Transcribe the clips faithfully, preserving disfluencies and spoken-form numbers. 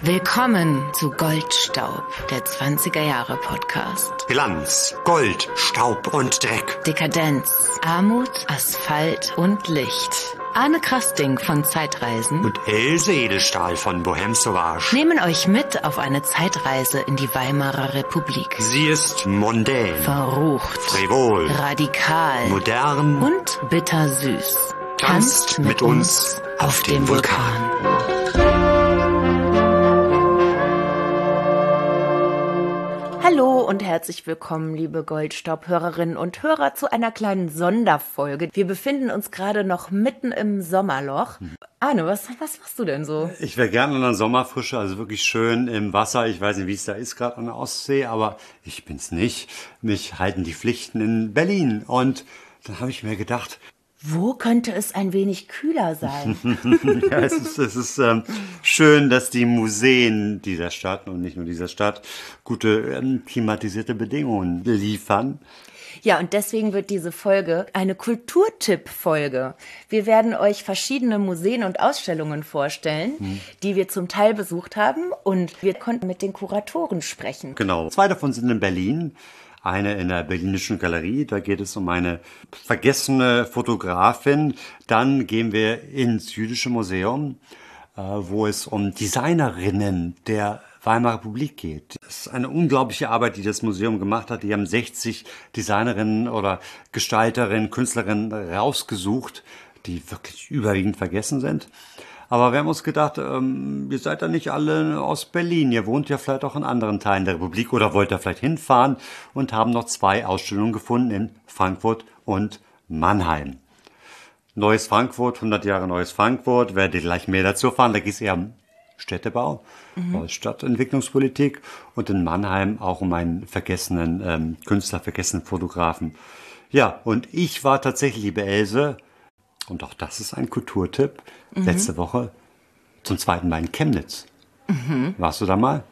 Willkommen zu Goldstaub, der zwanziger Jahre Podcast. Glanz, Gold, Staub und Dreck. Dekadenz, Armut, Asphalt und Licht. Arne Krasting von Zeitreisen und Else Edelstahl von Bohème Sauvage nehmen euch mit auf eine Zeitreise in die Weimarer Republik. Sie ist mondän, verrucht, frivol, radikal, modern und bittersüß. Tanzt mit, mit uns auf dem Vulkan. Vulkan. Hallo und herzlich willkommen, liebe Goldstaub-Hörerinnen und Hörer, zu einer kleinen Sonderfolge. Wir befinden uns gerade noch mitten im Sommerloch. Arne, was, was machst du denn so? Ich wäre gerne in der Sommerfrische, also wirklich schön im Wasser. Ich weiß nicht, wie es da ist, gerade an der Ostsee, aber ich bin's nicht. Mich halten die Pflichten in Berlin. Und dann habe ich mir gedacht, wo könnte es ein wenig kühler sein? Ja, es ist, es ist ähm, schön, dass die Museen dieser Stadt und nicht nur dieser Stadt gute ähm, klimatisierte Bedingungen liefern. Ja, und deswegen wird diese Folge eine Kulturtipp-Folge. Wir werden euch verschiedene Museen und Ausstellungen vorstellen, hm. die wir zum Teil besucht haben, und wir konnten mit den Kuratoren sprechen. Genau. Zwei davon sind in Berlin. Eine in der Berlinischen Galerie, da geht es um eine vergessene Fotografin. Dann gehen wir ins Jüdische Museum, wo es um Designerinnen der Weimarer Republik geht. Das ist eine unglaubliche Arbeit, die das Museum gemacht hat. Die haben sechzig Designerinnen oder Gestalterinnen, Künstlerinnen rausgesucht, die wirklich überwiegend vergessen sind. Aber wir haben uns gedacht, ähm, ihr seid ja nicht alle aus Berlin. Ihr wohnt ja vielleicht auch in anderen Teilen der Republik oder wollt da vielleicht hinfahren, und haben noch zwei Ausstellungen gefunden in Frankfurt und Mannheim. Neues Frankfurt, hundert Jahre Neues Frankfurt, werdet ihr gleich mehr dazu erfahren. Da geht es eher um Städtebau, mhm. Stadtentwicklungspolitik, und in Mannheim auch um einen vergessenen ähm, Künstler, vergessenen Fotografen. Ja, und ich war tatsächlich, liebe Else, und auch das ist ein Kulturtipp, mhm. letzte Woche zum zweiten Mal in Chemnitz. Mhm. Warst du da mal?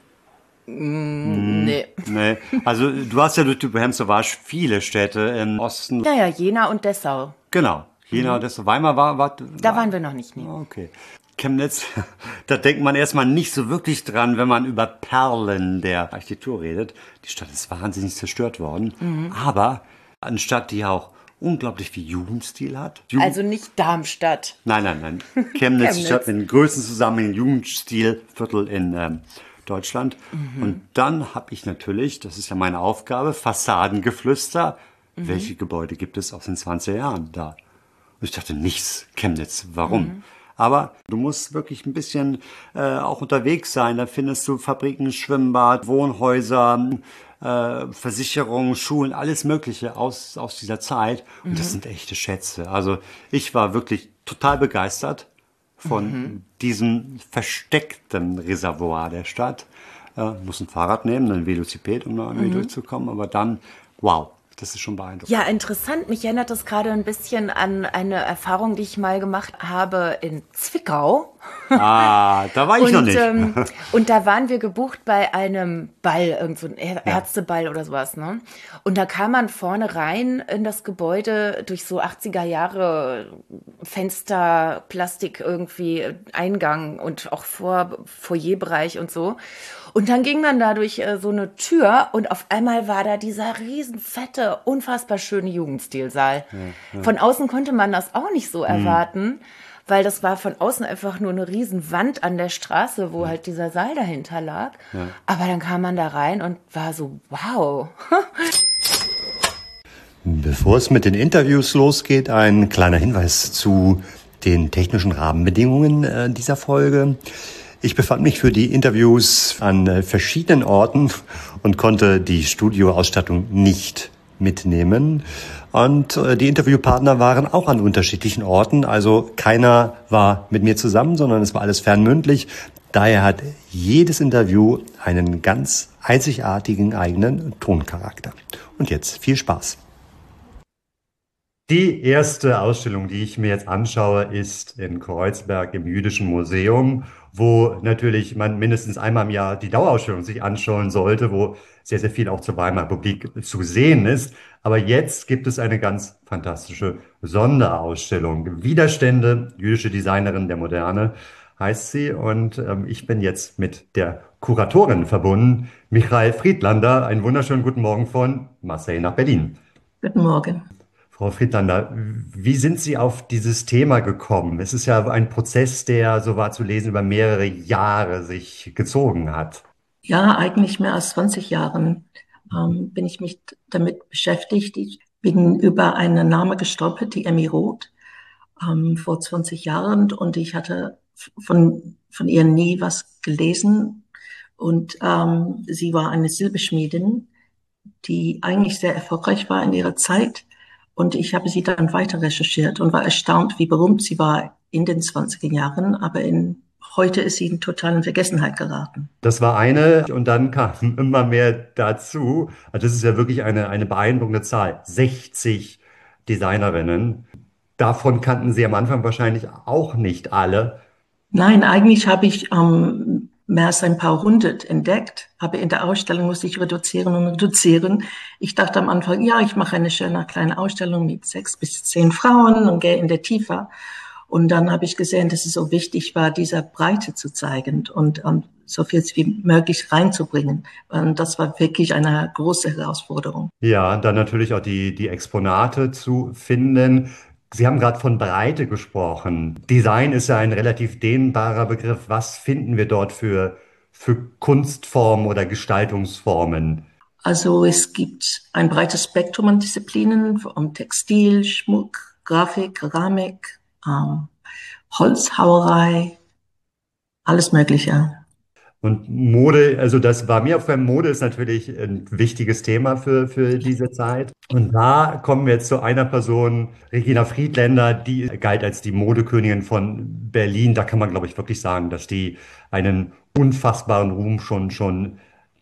Mm, nee. Nee. Also du hast ja durch die Bohème Sauvage viele Städte im Osten. Naja, Jena und Dessau. Genau, Jena und mhm. Dessau. Weimar war, war... Da waren wir noch nicht. Nee. Okay. Chemnitz, da denkt man erstmal nicht so wirklich dran, wenn man über Perlen der Architektur redet. Die Stadt ist wahnsinnig zerstört worden. Mhm. Aber eine Stadt, die auch unglaublich viel Jugendstil hat. Jugend- also nicht Darmstadt. Nein, nein, nein. Chemnitz, Chemnitz. Stadt mit dem größten Zusammenhang Jugendstilviertel in ähm, Deutschland. Mhm. Und dann habe ich natürlich, das ist ja meine Aufgabe, Fassadengeflüster. Mhm. Welche Gebäude gibt es aus den zwanziger Jahren da? Und ich dachte, nichts, Chemnitz, warum? Mhm. Aber du musst wirklich ein bisschen äh, auch unterwegs sein. Da findest du Fabriken, Schwimmbad, Wohnhäuser, äh, Versicherungen, Schulen, alles Mögliche aus, aus dieser Zeit. Und mhm. das sind echte Schätze. Also ich war wirklich total begeistert von mhm. diesem versteckten Reservoir der Stadt. Äh, muss ein Fahrrad nehmen, ein Velociped, um da irgendwie mhm. durchzukommen. Aber dann, wow. Das ist schon beeindruckend. Ja, interessant. Mich erinnert das gerade ein bisschen an eine Erfahrung, die ich mal gemacht habe in Zwickau. Ah, da war ich und, noch nicht. Ähm, und da waren wir gebucht bei einem Ball, irgend so ein Ärzteball oder sowas, ne? Und da kam man vorne rein in das Gebäude durch so achtziger Jahre Fenster, Plastik irgendwie, Eingang und auch Vor Foyerbereich und so. Und dann ging man da durch äh, so eine Tür, und auf einmal war da dieser riesen, fette, unfassbar schöne Jugendstilsaal. Ja, ja. Von außen konnte man das auch nicht so erwarten, mhm. weil das war von außen einfach nur eine riesen Wand an der Straße, wo ja. halt dieser Saal dahinter lag. Ja. Aber dann kam man da rein und war so, wow. Bevor es mit den Interviews losgeht, ein kleiner Hinweis zu den technischen Rahmenbedingungen äh, dieser Folge. Ich befand mich für die Interviews an äh, verschiedenen Orten und konnte die Studioausstattung nicht mitnehmen. Und äh, die Interviewpartner waren auch an unterschiedlichen Orten. Also keiner war mit mir zusammen, sondern es war alles fernmündlich. Daher hat jedes Interview einen ganz einzigartigen eigenen Toncharakter. Und jetzt viel Spaß. Die erste Ausstellung, die ich mir jetzt anschaue, ist in Kreuzberg im Jüdischen Museum, wo natürlich man mindestens einmal im Jahr die Dauerausstellung sich anschauen sollte, wo sehr, sehr viel auch zur Weimarer Republik zu sehen ist. Aber jetzt gibt es eine ganz fantastische Sonderausstellung. Widerstände, jüdische Designerin der Moderne, heißt sie. Und ähm, ich bin jetzt mit der Kuratorin verbunden, Michael Friedlander. Einen wunderschönen guten Morgen von Marseille nach Berlin. Guten Morgen. Frau Friedlander, wie sind Sie auf dieses Thema gekommen? Es ist ja ein Prozess, der, so war zu lesen, über mehrere Jahre sich gezogen hat. Ja, eigentlich mehr als zwanzig Jahren ähm, bin ich mich damit beschäftigt. Ich bin über einen Namen gestolpert, die Emmy Roth, ähm, vor zwanzig Jahren, und ich hatte von, von ihr nie was gelesen. Und ähm, sie war eine Silberschmiedin, die eigentlich sehr erfolgreich war in ihrer Zeit. Und ich habe sie dann weiter recherchiert und war erstaunt, wie berühmt sie war in den zwanziger Jahren. Aber in, heute ist sie in totalen Vergessenheit geraten. Das war eine, und dann kamen immer mehr dazu. Also das ist ja wirklich eine, eine beeindruckende Zahl. sechzig Designerinnen. Davon kannten Sie am Anfang wahrscheinlich auch nicht alle. Nein, eigentlich habe ich ähm, mehr als ein paar hundert entdeckt, aber in der Ausstellung musste ich reduzieren und reduzieren. Ich dachte am Anfang, ja, ich mache eine schöne kleine Ausstellung mit sechs bis zehn Frauen und gehe in der Tiefe. Und dann habe ich gesehen, dass es so wichtig war, diese Breite zu zeigen und um, so viel wie möglich reinzubringen. Und das war wirklich eine große Herausforderung. Ja, dann natürlich auch die, die Exponate zu finden. Sie haben gerade von Breite gesprochen. Design ist ja ein relativ dehnbarer Begriff. Was finden wir dort für, für Kunstformen oder Gestaltungsformen? Also es gibt ein breites Spektrum an Disziplinen, um Textil, Schmuck, Grafik, Keramik, ähm, Holzhauerei, alles Mögliche. Und Mode, also das war mir aufgefallen, Mode ist natürlich ein wichtiges Thema für, für diese Zeit. Und da kommen wir jetzt zu einer Person, Regina Friedländer, die galt als die Modekönigin von Berlin. Da kann man, glaube ich, wirklich sagen, dass die einen unfassbaren Ruhm schon, schon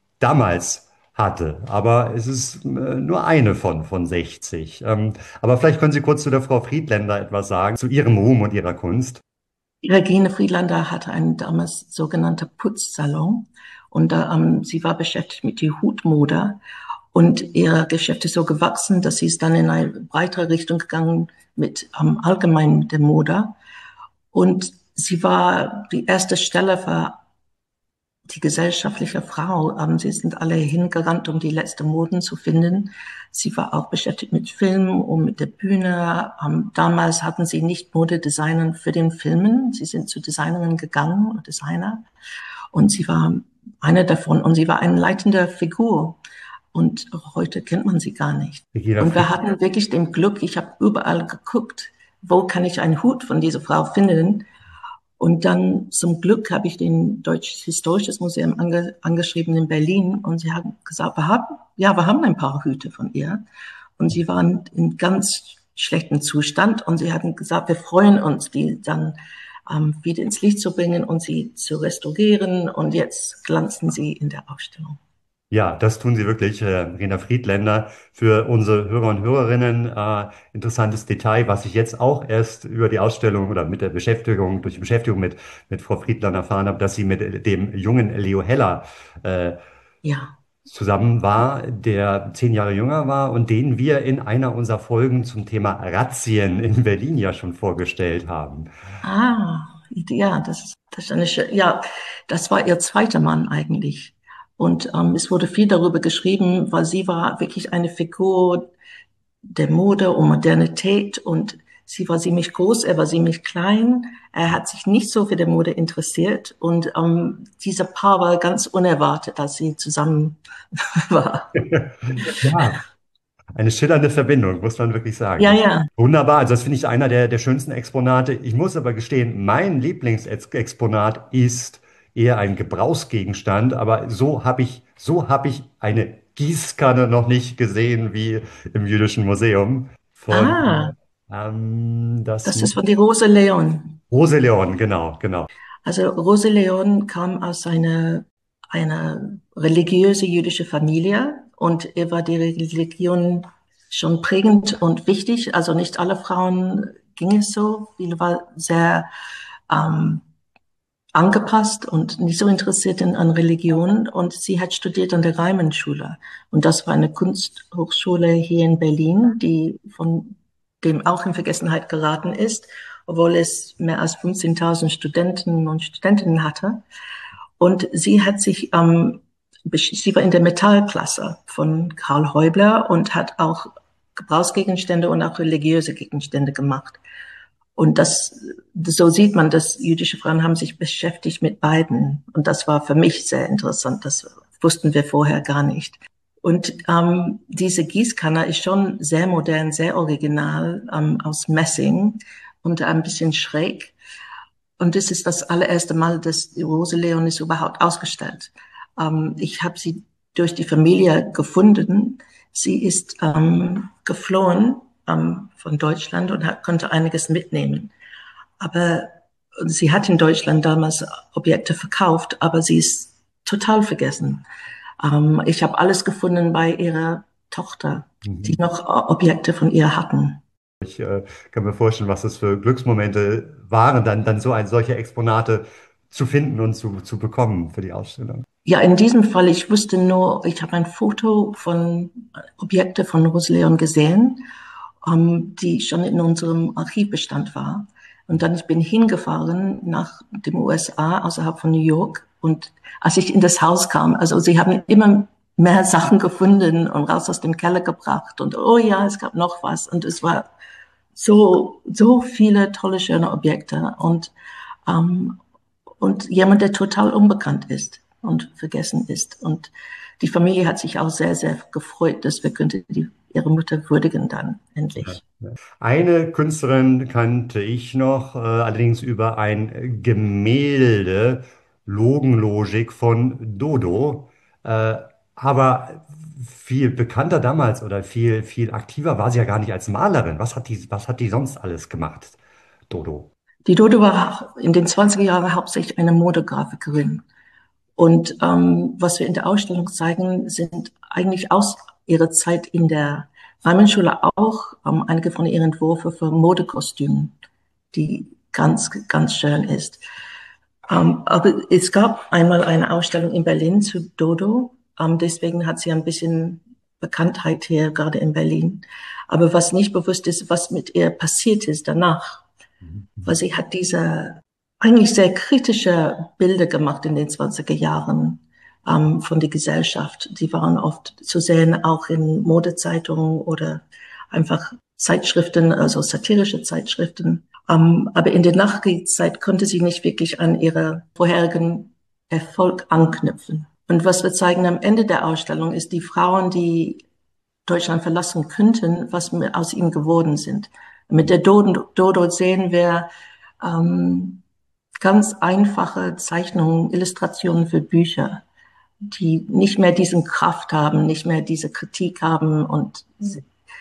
damals hatte. Aber es ist äh, nur eine von, von sechzig. Ähm, aber vielleicht können Sie kurz zu der Frau Friedländer etwas sagen, zu ihrem Ruhm und ihrer Kunst. Regine Friedlander hatte einen damals sogenannten Putzsalon und äh, ähm, sie war beschäftigt mit der Hutmode und ihr Geschäft ist so gewachsen, dass sie ist dann in eine breitere Richtung gegangen mit ähm, allgemein der Mode und sie war die erste Stelle für die gesellschaftliche Frau. Ähm, sie sind alle hingerannt, um die letzte Moden zu finden. Sie war auch beschäftigt mit Film und mit der Bühne. Ähm, damals hatten sie nicht Modedesigner für den Filmen. Sie sind zu Designerinnen gegangen, Designer. Und sie war eine davon. Und sie war eine leitende Figur. Und heute kennt man sie gar nicht. Und wir hatten wirklich den Glück, ich habe überall geguckt, wo kann ich einen Hut von dieser Frau finden. Und dann zum Glück habe ich den Deutsches Historisches Museum ange, angeschrieben in Berlin und sie haben gesagt, wir haben, ja, wir haben ein paar Hüte von ihr. Und sie waren in ganz schlechten Zustand und sie hatten gesagt, wir freuen uns, die dann ähm, wieder ins Licht zu bringen und sie zu restaurieren. Und jetzt glanzen sie in der Ausstellung. Ja, das tun Sie wirklich, äh, Rena Friedländer. Für unsere Hörer und Hörerinnen äh, interessantes Detail, was ich jetzt auch erst über die Ausstellung oder mit der Beschäftigung, durch die Beschäftigung mit, mit Frau Friedländer erfahren habe, dass sie mit dem jungen Leo Heller äh, ja. zusammen war, der zehn Jahre jünger war und den wir in einer unserer Folgen zum Thema Razzien in Berlin ja schon vorgestellt haben. Ah, ja, das, das ist eine, ja, das war ihr zweiter Mann eigentlich. Und ähm, es wurde viel darüber geschrieben, weil sie war wirklich eine Figur der Mode und Modernität und sie war ziemlich groß, er war ziemlich klein. Er hat sich nicht so für die Mode interessiert und ähm, dieser Paar war ganz unerwartet, als sie zusammen war. Ja. Eine schillernde Verbindung, muss man wirklich sagen. Ja, ja. Wunderbar, also das finde ich einer der, der schönsten Exponate. Ich muss aber gestehen, mein Lieblingsexponat ist eher ein Gebrauchsgegenstand, aber so habe ich, so habe ich eine Gießkanne noch nicht gesehen wie im Jüdischen Museum. Von, ah, ähm, das, das ist von die Rose Leon. Rose Leon, genau, genau. Also Rose Leon kam aus einer, einer religiöse jüdische Familie und er war die Religion schon prägend und wichtig. Also nicht alle Frauen ging es so. Viele waren sehr ähm, angepasst und nicht so interessiert in, an Religion. Und sie hat studiert an der Reimann-Schule. Und das war eine Kunsthochschule hier in Berlin, die von dem auch in Vergessenheit geraten ist. obwohl es mehr als fünfzehntausend Studenten und Studentinnen hatte. Und sie hat sich, ähm, sie war in der Metallklasse von Karl Häubler und hat auch Gebrauchsgegenstände und auch religiöse Gegenstände gemacht. Und das, so sieht man, dass jüdische Frauen haben sich beschäftigt mit beiden. Und das war für mich sehr interessant. Das wussten wir vorher gar nicht. Und ähm, diese Gießkanne ist schon sehr modern, sehr original, ähm, aus Messing und ein bisschen schräg. Und das ist das allererste Mal, dass die Rose Leonis überhaupt ausgestellt. Ähm, ich habe sie durch die Familie gefunden. Sie ist ähm, geflohen ähm, von Deutschland und hat, konnte einiges mitnehmen. Aber sie hat in Deutschland damals Objekte verkauft, aber sie ist total vergessen. Ähm, ich habe alles gefunden bei ihrer Tochter, mhm. die noch Objekte von ihr hatten. Ich äh, kann mir vorstellen, was das für Glücksmomente waren, dann, dann so ein, solche Exponate zu finden und zu, zu bekommen für die Ausstellung. Ja, in diesem Fall, ich wusste nur, ich habe ein Foto von Objekte von Rose Leon gesehen, ähm, die schon in unserem Archivbestand war. Und dann ich bin hingefahren nach dem U S A, außerhalb von New York. Und als ich in das Haus kam, also sie haben immer mehr Sachen gefunden und raus aus dem Keller gebracht. Und oh ja, es gab noch was. Und es war so, so viele tolle, schöne Objekte. Und, ähm, und jemand, der total unbekannt ist und vergessen ist. Und die Familie hat sich auch sehr, sehr gefreut, dass wir könnte die, ihre Mutter würdigen dann endlich. Eine Künstlerin kannte ich noch, äh, allerdings über ein Gemälde, Logenlogik von Dodo. Äh, aber viel bekannter damals oder viel, viel aktiver war sie ja gar nicht als Malerin. Was hat die, was hat die sonst alles gemacht, Dodo? Die Dodo war in den zwanziger Jahren hauptsächlich eine Modegrafikerin. Und ähm, was wir in der Ausstellung zeigen, sind eigentlich aus ihrer Zeit in der Reimann-Schule auch ähm, einige von ihren Entwürfen für Modekostümen, die ganz, ganz schön ist. Ähm, aber es gab einmal eine Ausstellung in Berlin zu Dodo. Ähm, deswegen hat sie ein bisschen Bekanntheit hier, gerade in Berlin. Aber was nicht bewusst ist, was mit ihr passiert ist danach. Mhm. Weil sie hat diese eigentlich sehr kritische Bilder gemacht in den zwanziger Jahren ähm, von der Gesellschaft. Die waren oft zu sehen, auch in Modezeitungen oder einfach Zeitschriften, also satirische Zeitschriften. Ähm, aber in der Nachkriegszeit konnte sie nicht wirklich an ihre vorherigen Erfolg anknüpfen. Und was wir zeigen am Ende der Ausstellung ist die Frauen, die Deutschland verlassen könnten, was aus ihnen geworden sind. Mit der Dodo, Dodo sehen wir ähm, ganz einfache Zeichnungen, Illustrationen für Bücher, die nicht mehr diesen Kraft haben, nicht mehr diese Kritik haben. Und es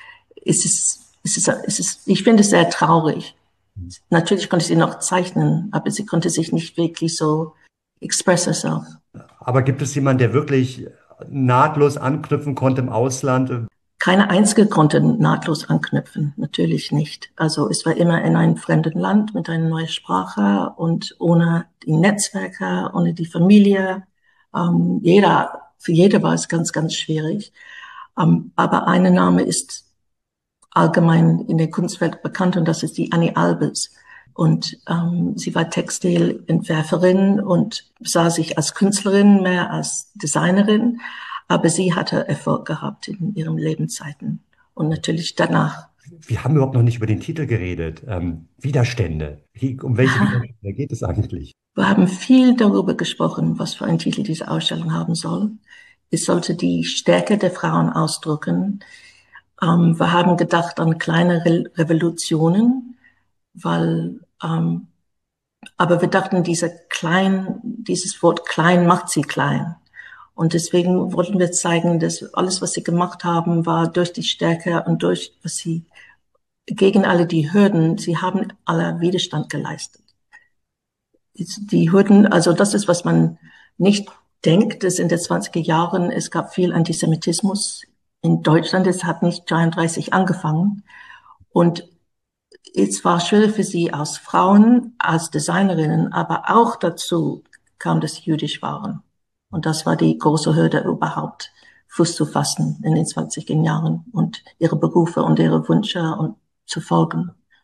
ist, es ist, es ist, ich finde es sehr traurig. Natürlich konnte sie noch zeichnen, aber sie konnte sich nicht wirklich so express herself. Aber gibt es jemanden, der wirklich nahtlos anknüpfen konnte im Ausland? Keine einzige konnte nahtlos anknüpfen, natürlich nicht. Also es war immer in einem fremden Land mit einer neuen Sprache und ohne die Netzwerke, ohne die Familie. Ähm, jeder, für jeder war es ganz, ganz schwierig. Ähm, aber ein Name ist allgemein in der Kunstwelt bekannt und das ist die Annie Albers. Und ähm, sie war Textilentwerferin und sah sich als Künstlerin mehr als Designerin. Aber sie hatte Erfolg gehabt in ihren Lebenszeiten und natürlich danach. Wir haben überhaupt noch nicht über den Titel geredet. Ähm, Widerstände. Wie, um welche Widerstände geht es eigentlich? Wir haben viel darüber gesprochen, was für einen Titel diese Ausstellung haben soll. Es sollte die Stärke der Frauen ausdrücken. Ähm, wir haben gedacht an kleine Re Revolutionen, weil, ähm, aber wir dachten, diese klein, dieses Wort klein macht sie klein. Und deswegen wollten wir zeigen, dass alles, was sie gemacht haben, war durch die Stärke und durch, was sie, gegen alle die Hürden, sie haben alle Widerstand geleistet. Die Hürden, also das ist, was man nicht denkt, dass in den zwanziger Jahren, es gab viel Antisemitismus in Deutschland, es hat nicht dreiunddreißig angefangen. Und es war schwierig für sie als Frauen, als Designerinnen, aber auch dazu kam, dass sie jüdisch waren. Und das war die große Hürde überhaupt, Fuß zu fassen in den zwanziger Jahren und ihre Berufe und ihre Wünsche und zu folgen.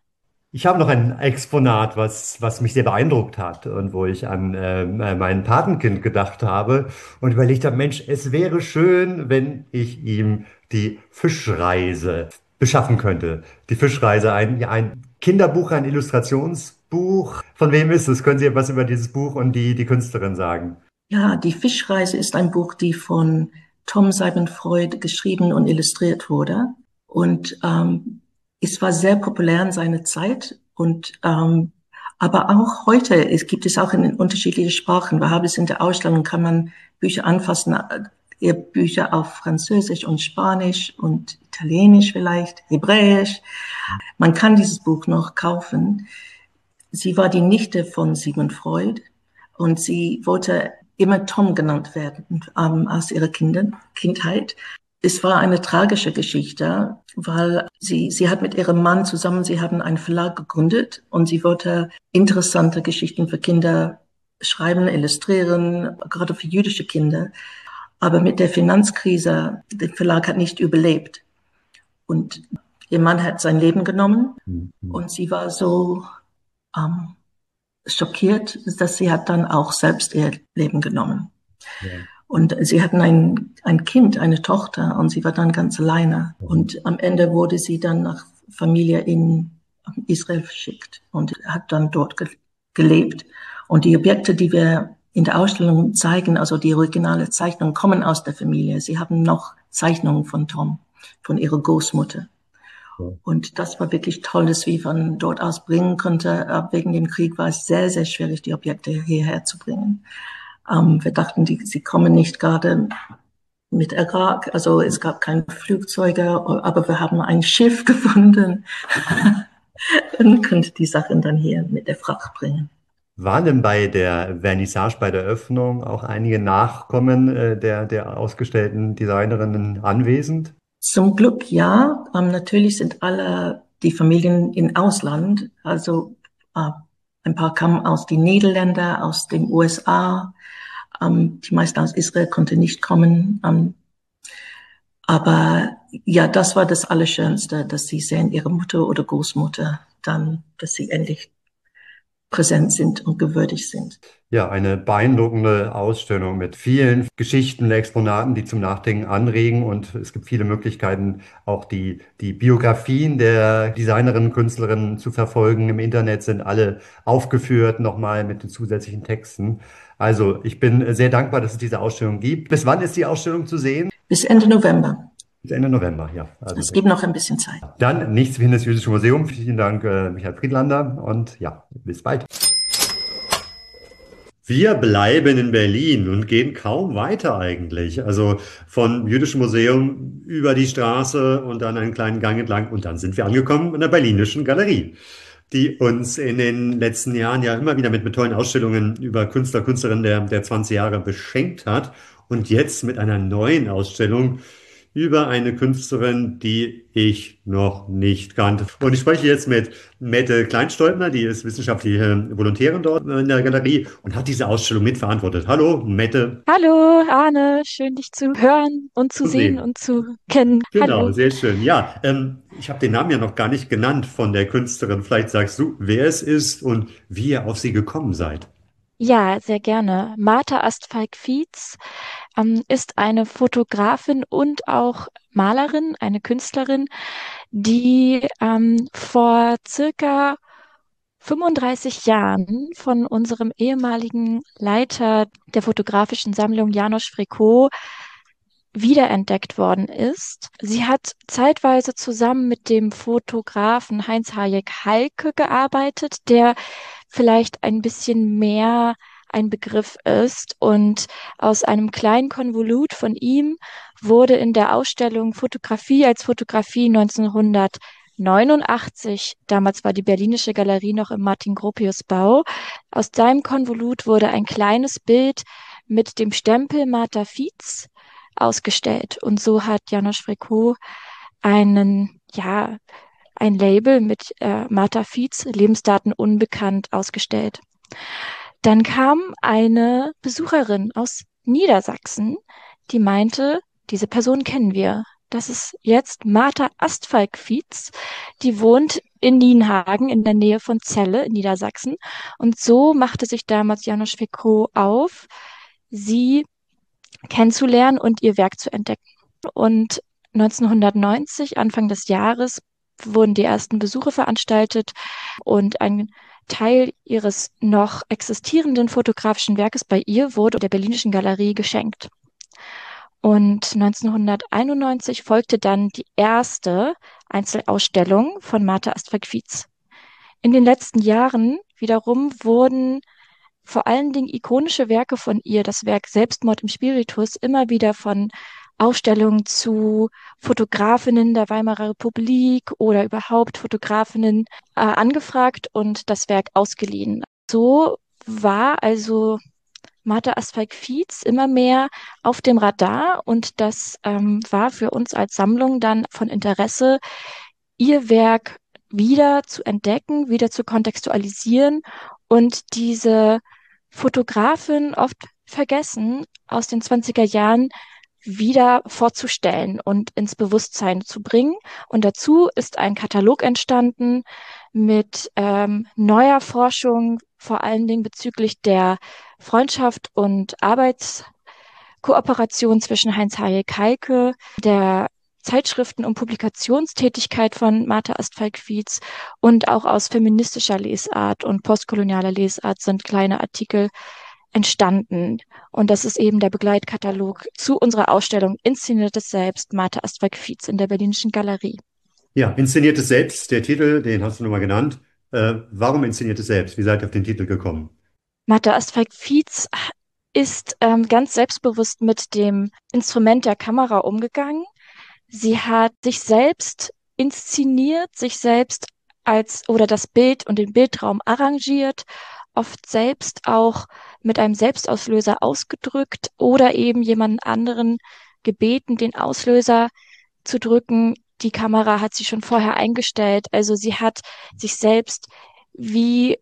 Ich habe noch ein Exponat, was, was mich sehr beeindruckt hat und wo ich an äh, mein Patenkind gedacht habe und überlegt habe, Mensch, es wäre schön, wenn ich ihm die Fischreise beschaffen könnte. Die Fischreise, ein, ja, ein Kinderbuch, ein Illustrationsbuch. Von wem ist es? Können Sie etwas über dieses Buch und die, die Künstlerin sagen? Ja, die Fischreise ist ein Buch, die von Tom Seibenfreud geschrieben und illustriert wurde. Und ähm, es war sehr populär in seiner Zeit. Und ähm, aber auch heute, es gibt es auch in unterschiedlichen Sprachen. Wir haben es in der Ausstellung, kann man Bücher anfassen, äh, Bücher auf Französisch und Spanisch und Italienisch vielleicht, Hebräisch. Man kann dieses Buch noch kaufen. Sie war die Nichte von Sigmund Freud und sie wollte immer Tom genannt werden ähm, aus ihrer Kinder, Kindheit. Es war eine tragische Geschichte, weil sie, sie hat mit ihrem Mann zusammen, sie haben einen Verlag gegründet und sie wollte interessante Geschichten für Kinder schreiben, illustrieren, gerade für jüdische Kinder. Aber mit der Finanzkrise, der Verlag hat nicht überlebt. Und ihr Mann hat sein Leben genommen mhm. und sie war so ähm, schockiert, dass sie hat dann auch selbst ihr Leben genommen. Ja. Und sie hatten ein, ein Kind, eine Tochter, und sie war dann ganz alleine. Mhm. Und am Ende wurde sie dann nach Familie in Israel verschickt und hat dann dort ge- gelebt. Und die Objekte, die wir in der Ausstellung zeigen, also die originale Zeichnungen, kommen aus der Familie. Sie haben noch Zeichnungen von Tom, von ihrer Großmutter. Und das war wirklich toll, dass wir von dort aus bringen konnte. Wegen dem Krieg war es sehr, sehr schwierig, die Objekte hierher zu bringen. Ähm, wir dachten, die, sie kommen nicht gerade mit Irak. Also es gab keine Flugzeuge, aber wir haben ein Schiff gefunden und konnten die Sachen dann hier mit der Fracht bringen. Waren denn bei der Vernissage, bei der Öffnung auch einige Nachkommen äh, der, der ausgestellten Designerinnen anwesend? Zum Glück ja. Ähm, natürlich sind alle die Familien im Ausland. Also äh, ein paar kamen aus den Niederlanden, aus den U S A. Ähm, die meisten aus Israel konnten nicht kommen. Ähm, aber ja, das war das Allerschönste, dass sie sehen, ihre Mutter oder Großmutter dann, dass sie endlich präsent sind und gewürdigt sind. Ja, eine beeindruckende Ausstellung mit vielen Geschichten, Exponaten, die zum Nachdenken anregen. Und es gibt viele Möglichkeiten, auch die, die Biografien der Designerinnen, Künstlerinnen zu verfolgen. Im Internet sind alle aufgeführt, nochmal mit den zusätzlichen Texten. Also ich bin sehr dankbar, dass es diese Ausstellung gibt. Bis wann ist die Ausstellung zu sehen? Bis Ende November. Bis Ende November, ja. Also es gibt noch ein bisschen Zeit. Dann nichts wie das Jüdische Museum. Vielen Dank, äh, Michael Friedlander. Und ja, bis bald. Wir bleiben in Berlin und gehen kaum weiter eigentlich. Also vom Jüdischen Museum über die Straße und dann einen kleinen Gang entlang. Und dann sind wir angekommen in der Berlinischen Galerie, die uns in den letzten Jahren ja immer wieder mit, mit tollen Ausstellungen über Künstler, Künstlerinnen der, der zwanzig Jahre beschenkt hat. Und jetzt mit einer neuen Ausstellung über eine Künstlerin, die ich noch nicht kannte. Und ich spreche jetzt mit Mette Kleinstolpner, die ist wissenschaftliche Volontärin dort in der Galerie und hat diese Ausstellung mitverantwortet. Hallo, Mette. Hallo, Arne. Schön, dich zu hören und zu, zu sehen, sehen und zu kennen. Genau, Hallo. Sehr schön. Ja, ähm, ich habe den Namen ja noch gar nicht genannt von der Künstlerin. Vielleicht sagst du, wer es ist und wie ihr auf sie gekommen seid. Ja, sehr gerne. Martha Astfalk-Fietz ähm, ist eine Fotografin und auch Malerin, eine Künstlerin, die ähm, vor circa fünfunddreißig Jahren von unserem ehemaligen Leiter der fotografischen Sammlung, János Frékó, wiederentdeckt worden ist. Sie hat zeitweise zusammen mit dem Fotografen Heinz Hayek-Halke gearbeitet, der vielleicht ein bisschen mehr ein Begriff ist. Und aus einem kleinen Konvolut von ihm wurde in der Ausstellung Fotografie als Fotografie neunzehnhundertneunundachtzig, damals war die Berlinische Galerie noch im Martin-Gropius-Bau, aus seinem Konvolut wurde ein kleines Bild mit dem Stempel Martha Fietz ausgestellt. Und so hat János Frékó einen, ja, ein Label mit äh, Martha Fietz, Lebensdaten unbekannt, ausgestellt. Dann kam eine Besucherin aus Niedersachsen, die meinte, diese Person kennen wir. Das ist jetzt Martha Astfalk-Fietz. Die wohnt in Nienhagen in der Nähe von Celle in Niedersachsen. Und so machte sich damals Janusz Fekro auf, sie kennenzulernen und ihr Werk zu entdecken. Und neunzehnhundertneunzig, Anfang des Jahres, wurden die ersten Besuche veranstaltet und ein Teil ihres noch existierenden fotografischen Werkes bei ihr wurde der Berlinischen Galerie geschenkt. Und neunzehnhunderteinundneunzig folgte dann die erste Einzelausstellung von Martha Astfalk-Fietz. In den letzten Jahren wiederum wurden vor allen Dingen ikonische Werke von ihr, das Werk Selbstmord im Spiritus, immer wieder von Ausstellungen zu Fotografinnen der Weimarer Republik oder überhaupt Fotografinnen äh, angefragt und das Werk ausgeliehen. So war also Martha Astfalk-Fietz immer mehr auf dem Radar und das ähm, war für uns als Sammlung dann von Interesse, ihr Werk wieder zu entdecken, wieder zu kontextualisieren und diese Fotografin oft vergessen aus den zwanziger Jahren wieder vorzustellen und ins Bewusstsein zu bringen. Und dazu ist ein Katalog entstanden mit ähm, neuer Forschung, vor allen Dingen bezüglich der Freundschaft und Arbeitskooperation zwischen Heinz-Harry Kalke, der Zeitschriften- und Publikationstätigkeit von Martha Astfalk-Fietz und auch aus feministischer Lesart und postkolonialer Lesart sind kleine Artikel entstanden. Und das ist eben der Begleitkatalog zu unserer Ausstellung Inszeniertes Selbst, Martha Astfalk-Fietz in der Berlinischen Galerie. Ja, Inszeniertes Selbst, der Titel, den hast du nochmal genannt. Äh, warum Inszeniertes Selbst? Wie seid ihr auf den Titel gekommen? Martha Astfalk-Fietz ist ähm, ganz selbstbewusst mit dem Instrument der Kamera umgegangen. Sie hat sich selbst inszeniert, sich selbst als oder das Bild und den Bildraum arrangiert, oft selbst auch mit einem Selbstauslöser ausgedrückt oder eben jemanden anderen gebeten, den Auslöser zu drücken. Die Kamera hat sie schon vorher eingestellt. Also sie hat sich selbst wie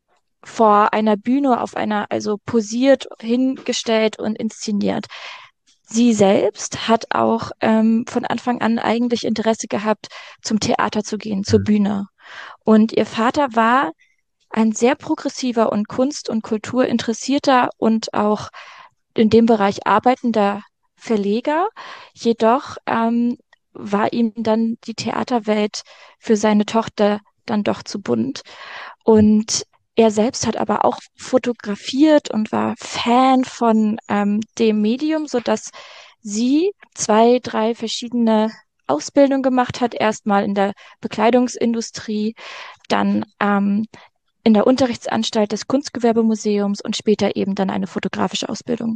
vor einer Bühne auf einer, also posiert, hingestellt und inszeniert. Sie selbst hat auch ähm, von Anfang an eigentlich Interesse gehabt, zum Theater zu gehen, zur Bühne. Und ihr Vater war ein sehr progressiver und Kunst- und Kulturinteressierter und auch in dem Bereich arbeitender Verleger. Jedoch ähm, war ihm dann die Theaterwelt für seine Tochter dann doch zu bunt. Und er selbst hat aber auch fotografiert und war Fan von ähm, dem Medium, sodass sie zwei, drei verschiedene Ausbildungen gemacht hat. Erstmal in der Bekleidungsindustrie, dann ähm, in der Unterrichtsanstalt des Kunstgewerbemuseums und später eben dann eine fotografische Ausbildung.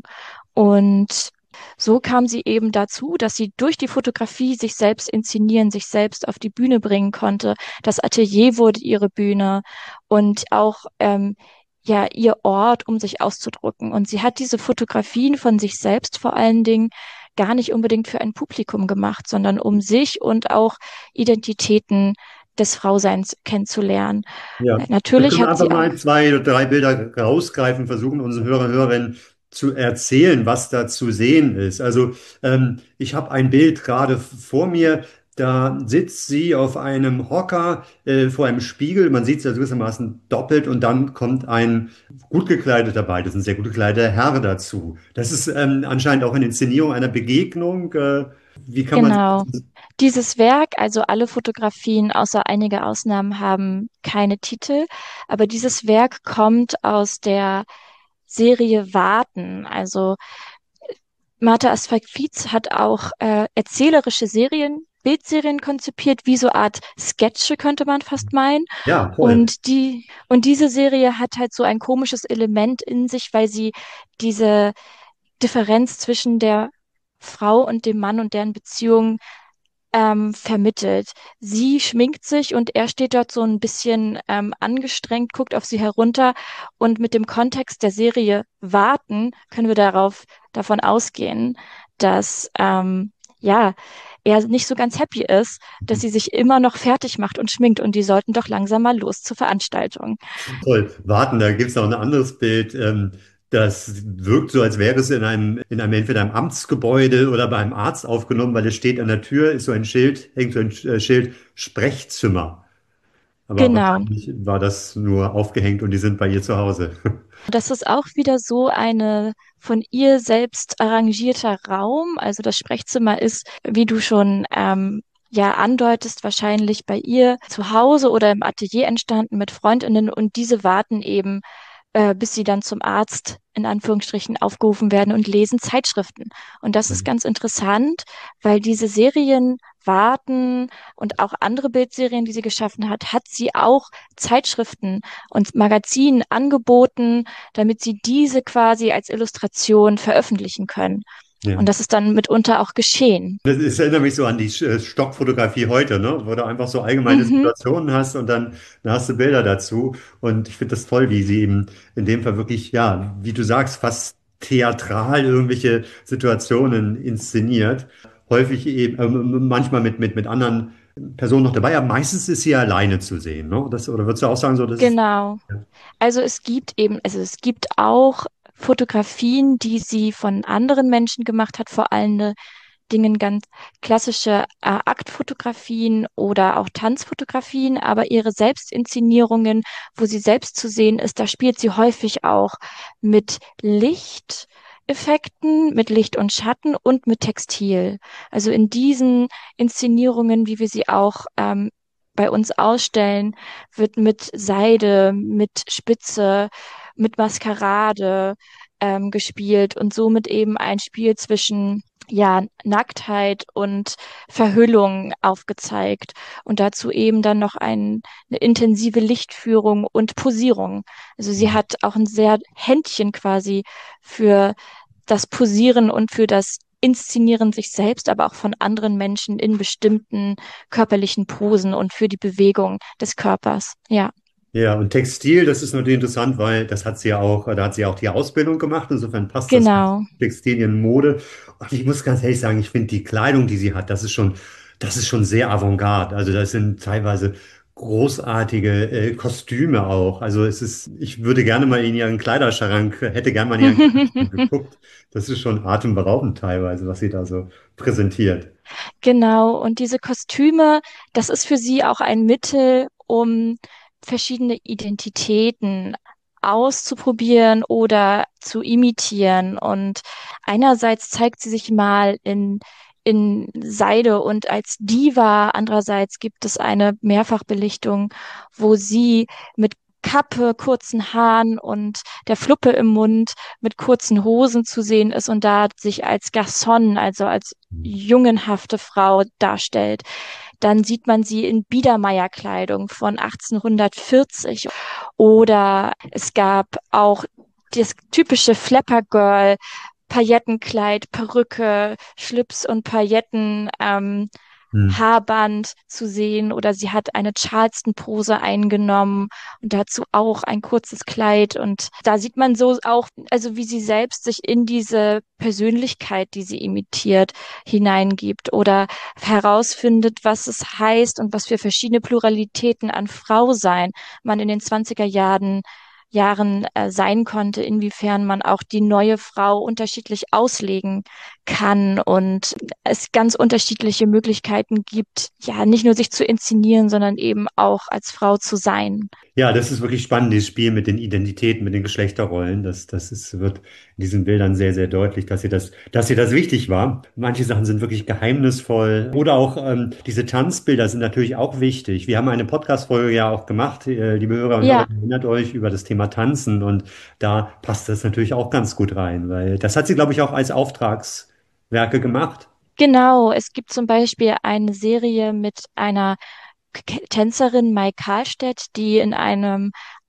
Und so kam sie eben dazu, dass sie durch die Fotografie sich selbst inszenieren, sich selbst auf die Bühne bringen konnte. Das Atelier wurde ihre Bühne und auch ähm, ja ihr Ort, um sich auszudrücken. Und sie hat diese Fotografien von sich selbst vor allen Dingen gar nicht unbedingt für ein Publikum gemacht, sondern um sich und auch Identitäten des Frauseins kennenzulernen. Ja, Natürlich wir können hat sie einfach auch mal zwei oder drei Bilder rausgreifen, versuchen unseren Hörer und Hörerinnen zu erzählen, was da zu sehen ist. Also ähm, ich habe ein Bild gerade vor mir, da sitzt sie auf einem Hocker äh, vor einem Spiegel. Man sieht sie also gewissermaßen doppelt und dann kommt ein gut gekleideter, beides ein sehr gut gekleideter Herr dazu. Das ist ähm, anscheinend auch eine Inszenierung einer Begegnung. Äh, wie kann man genau. das? Dieses Werk, also alle Fotografien außer einige Ausnahmen haben keine Titel, aber dieses Werk kommt aus der Serie Warten. Also Martha Astfalk-Fietz hat auch äh, erzählerische Serien, Bildserien konzipiert, wie so Art Sketche, könnte man fast meinen. Ja, toll. Und die, und diese Serie hat halt so ein komisches Element in sich, weil sie diese Differenz zwischen der Frau und dem Mann und deren Beziehung ähm, vermittelt. Sie schminkt sich und er steht dort so ein bisschen ähm, angestrengt, guckt auf sie herunter und mit dem Kontext der Serie Warten können wir darauf davon ausgehen, dass ähm, ja er nicht so ganz happy ist, dass sie sich immer noch fertig macht und schminkt und die sollten doch langsam mal los zur Veranstaltung. Toll. Warten, da gibt es noch ein anderes Bild. Ähm, Das wirkt so, als wäre es in einem, in einem entweder einem Amtsgebäude oder bei einem Arzt aufgenommen, weil es steht an der Tür, ist so ein Schild, hängt so ein äh, Schild, Sprechzimmer. Aber Genau. wahrscheinlich war das nur aufgehängt und die sind bei ihr zu Hause. Das ist auch wieder so eine von ihr selbst arrangierter Raum. Also das Sprechzimmer ist, wie du schon ähm, ja andeutest, wahrscheinlich bei ihr zu Hause oder im Atelier entstanden mit Freundinnen und diese warten eben, äh, bis sie dann zum Arzt in Anführungsstrichen aufgerufen werden und lesen Zeitschriften. Und das ist ganz interessant, weil diese Serien warten und auch andere Bildserien, die sie geschaffen hat, hat sie auch Zeitschriften und Magazinen angeboten, damit sie diese quasi als Illustration veröffentlichen können. Ja. Und das ist dann mitunter auch geschehen. Das, das erinnert mich so an die äh, Stockfotografie heute, ne? Wo du einfach so allgemeine Mhm, Situationen hast und dann, dann hast du Bilder dazu. Und ich finde das toll, wie sie eben in dem Fall wirklich, ja, wie du sagst, fast theatral irgendwelche Situationen inszeniert. Häufig eben, äh, manchmal mit, mit, mit anderen Personen noch dabei, aber meistens ist sie ja alleine zu sehen, ne? Das, oder würdest du auch sagen, so, das ist, genau. Also es gibt eben, also es gibt auch Fotografien, die sie von anderen Menschen gemacht hat, vor allen Dingen ganz klassische äh, Aktfotografien oder auch Tanzfotografien, aber ihre Selbstinszenierungen, wo sie selbst zu sehen ist, da spielt sie häufig auch mit Lichteffekten, mit Licht und Schatten und mit Textil. Also in diesen Inszenierungen, wie wir sie auch ähm, bei uns ausstellen, wird mit Seide, mit Spitze, mit Maskerade ähm, gespielt und somit eben ein Spiel zwischen ja, Nacktheit und Verhüllung aufgezeigt und dazu eben dann noch ein, eine intensive Lichtführung und Posierung. Also sie hat auch ein sehr Händchen quasi für das Posieren und für das Inszenieren sich selbst, aber auch von anderen Menschen in bestimmten körperlichen Posen und für die Bewegung des Körpers. Ja, ja, und Textil, das ist natürlich interessant, weil das hat sie ja auch, da hat sie ja auch die Ausbildung gemacht. Insofern passt das mit genau. Textilien, Mode. Und ich muss ganz ehrlich sagen, ich finde die Kleidung, die sie hat, das ist schon, das ist schon sehr Avantgarde. Also das sind teilweise großartige äh, Kostüme auch. Also es ist, ich würde gerne mal in ihren Kleiderschrank, hätte gerne mal in ihren Kleiderschrank geguckt. Das ist schon atemberaubend teilweise, was sie da so präsentiert. Genau, und diese Kostüme, das ist für sie auch ein Mittel, um verschiedene Identitäten auszuprobieren oder zu imitieren. Und einerseits zeigt sie sich mal in, in Seide und als Diva, andererseits gibt es eine Mehrfachbelichtung, wo sie mit Kappe, kurzen Haaren und der Fluppe im Mund mit kurzen Hosen zu sehen ist und da sich als Garçon, also als jungenhafte Frau darstellt. Dann sieht man sie in Biedermeierkleidung von achtzehnhundertvierzig oder es gab auch das typische Flapper Girl, Paillettenkleid, Perücke, Schlips und Pailletten, ähm, Hm. Haarband zu sehen oder sie hat eine Charleston-Pose eingenommen und dazu auch ein kurzes Kleid und da sieht man so auch, also wie sie selbst sich in diese Persönlichkeit, die sie imitiert, hineingibt oder herausfindet, was es heißt und was für verschiedene Pluralitäten an Frau sein man in den zwanziger Jahren Jahren äh, sein konnte, inwiefern man auch die neue Frau unterschiedlich auslegen kann und es ganz unterschiedliche Möglichkeiten gibt, ja, nicht nur sich zu inszenieren, sondern eben auch als Frau zu sein. Ja, das ist wirklich spannend, dieses Spiel mit den Identitäten, mit den Geschlechterrollen. Das, das ist, wird in diesen Bildern sehr, sehr deutlich, dass ihr das, dass ihr das wichtig war. Manche Sachen sind wirklich geheimnisvoll. Oder auch ähm, diese Tanzbilder sind natürlich auch wichtig. Wir haben eine Podcast-Folge ja auch gemacht, äh, liebe Hörer und Hörer, Ja, erinnert euch über das Thema Tanzen. Und da passt das natürlich auch ganz gut rein, weil das hat sie, glaube ich, auch als Auftragswerke gemacht. genau. Es gibt zum Beispiel eine Serie mit einer K- Tänzerin Mai Karlstedt, die in einem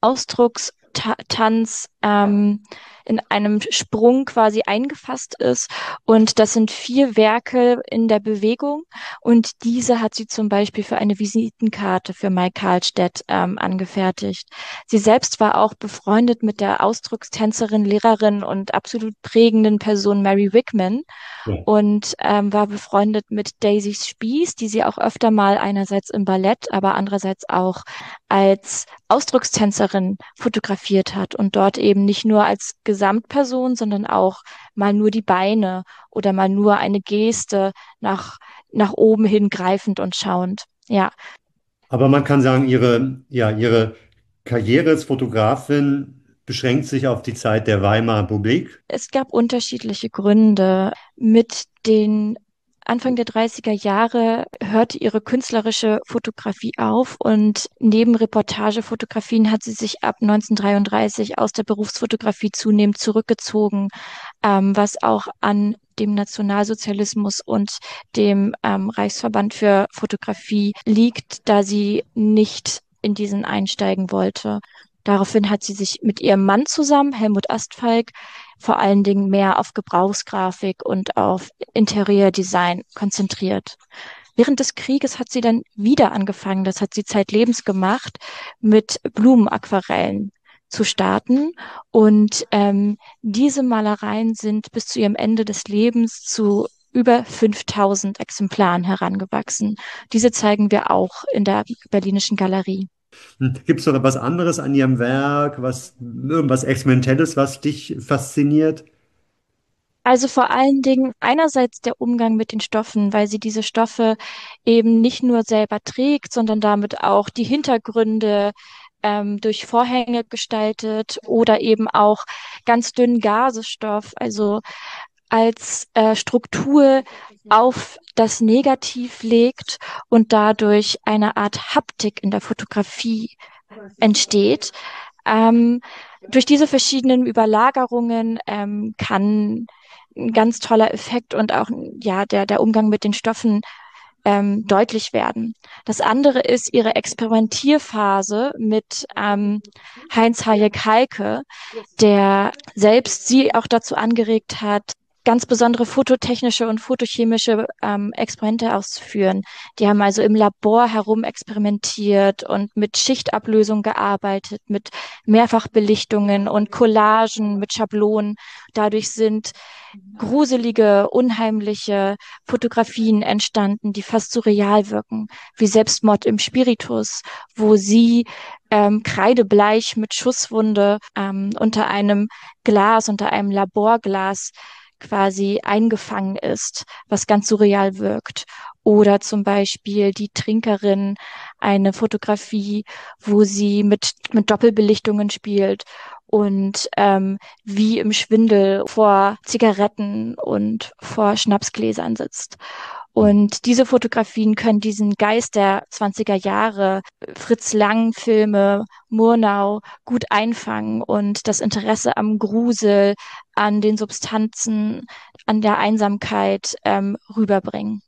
Ausdruckstanz, ähm, in einem Sprung quasi eingefasst ist. Und das sind vier Werke in der Bewegung. Und diese hat sie zum Beispiel für eine Visitenkarte für Mai Karlstedt ähm, angefertigt. Sie selbst war auch befreundet mit der Ausdruckstänzerin, Lehrerin und absolut prägenden Person Mary Wigman Ja. und ähm, war befreundet mit Daisy Spies, die sie auch öfter mal einerseits im Ballett, aber andererseits auch als Ausdruckstänzerin fotografiert hat und dort eben eben nicht nur als Gesamtperson, sondern auch mal nur die Beine oder mal nur eine Geste nach, nach oben hin greifend und schauend. Ja, Aber man kann sagen, ihre, ja, ihre Karriere als Fotografin beschränkt sich auf die Zeit der Weimarer Republik. es gab unterschiedliche Gründe. Mit den Anfang der dreißiger Jahre hörte ihre künstlerische Fotografie auf und neben Reportagefotografien hat sie sich ab neunzehnhundertdreiunddreißig aus der Berufsfotografie zunehmend zurückgezogen, ähm, was auch an dem Nationalsozialismus und dem ähm, Reichsverband für Fotografie liegt, da sie nicht in diesen einsteigen wollte. Daraufhin hat sie sich mit ihrem Mann zusammen, Helmut Astfalk, vor allen Dingen mehr auf Gebrauchsgrafik und auf Interiordesign konzentriert. Während des Krieges hat sie dann wieder angefangen, das hat sie zeitlebens gemacht, mit Blumenaquarellen zu starten. Und ähm, diese Malereien sind bis zu ihrem Ende des Lebens zu über fünftausend Exemplaren herangewachsen. Diese zeigen wir auch in der Berlinischen Galerie. Gibt es noch was anderes an ihrem Werk, was, irgendwas Experimentelles, was dich fasziniert? Also vor allen Dingen einerseits der Umgang mit den Stoffen, weil sie diese Stoffe eben nicht nur selber trägt, sondern damit auch die Hintergründe ähm, durch Vorhänge gestaltet oder eben auch ganz dünnen Gazestoff, also als äh, Struktur auf das Negativ legt und dadurch eine Art Haptik in der Fotografie entsteht. Ähm, durch diese verschiedenen Überlagerungen ähm, kann ein ganz toller Effekt und auch ja der der Umgang mit den Stoffen ähm, deutlich werden. Das andere ist ihre Experimentierphase mit ähm, Heinz Hayek-Heike, der selbst sie auch dazu angeregt hat, ganz besondere fototechnische und photochemische ähm, Experimente auszuführen. Die haben also im Labor herum experimentiert und mit Schichtablösung gearbeitet, mit Mehrfachbelichtungen und Collagen, mit Schablonen. Dadurch sind gruselige, unheimliche Fotografien entstanden, die fast surreal wirken, wie Selbstmord im Spiritus, wo sie ähm, kreidebleich mit Schusswunde ähm, unter einem Glas, unter einem Laborglas quasi eingefangen ist, was ganz surreal wirkt. Oder zum Beispiel die Trinkerin, eine Fotografie, wo sie mit, mit Doppelbelichtungen spielt und ähm, wie im Schwindel vor Zigaretten und vor Schnapsgläsern sitzt. Und diese Fotografien können diesen Geist der zwanziger Jahre, Fritz Lang Filme, Murnau gut einfangen und das Interesse am Grusel, an den Substanzen, an der Einsamkeit ähm, rüberbringen.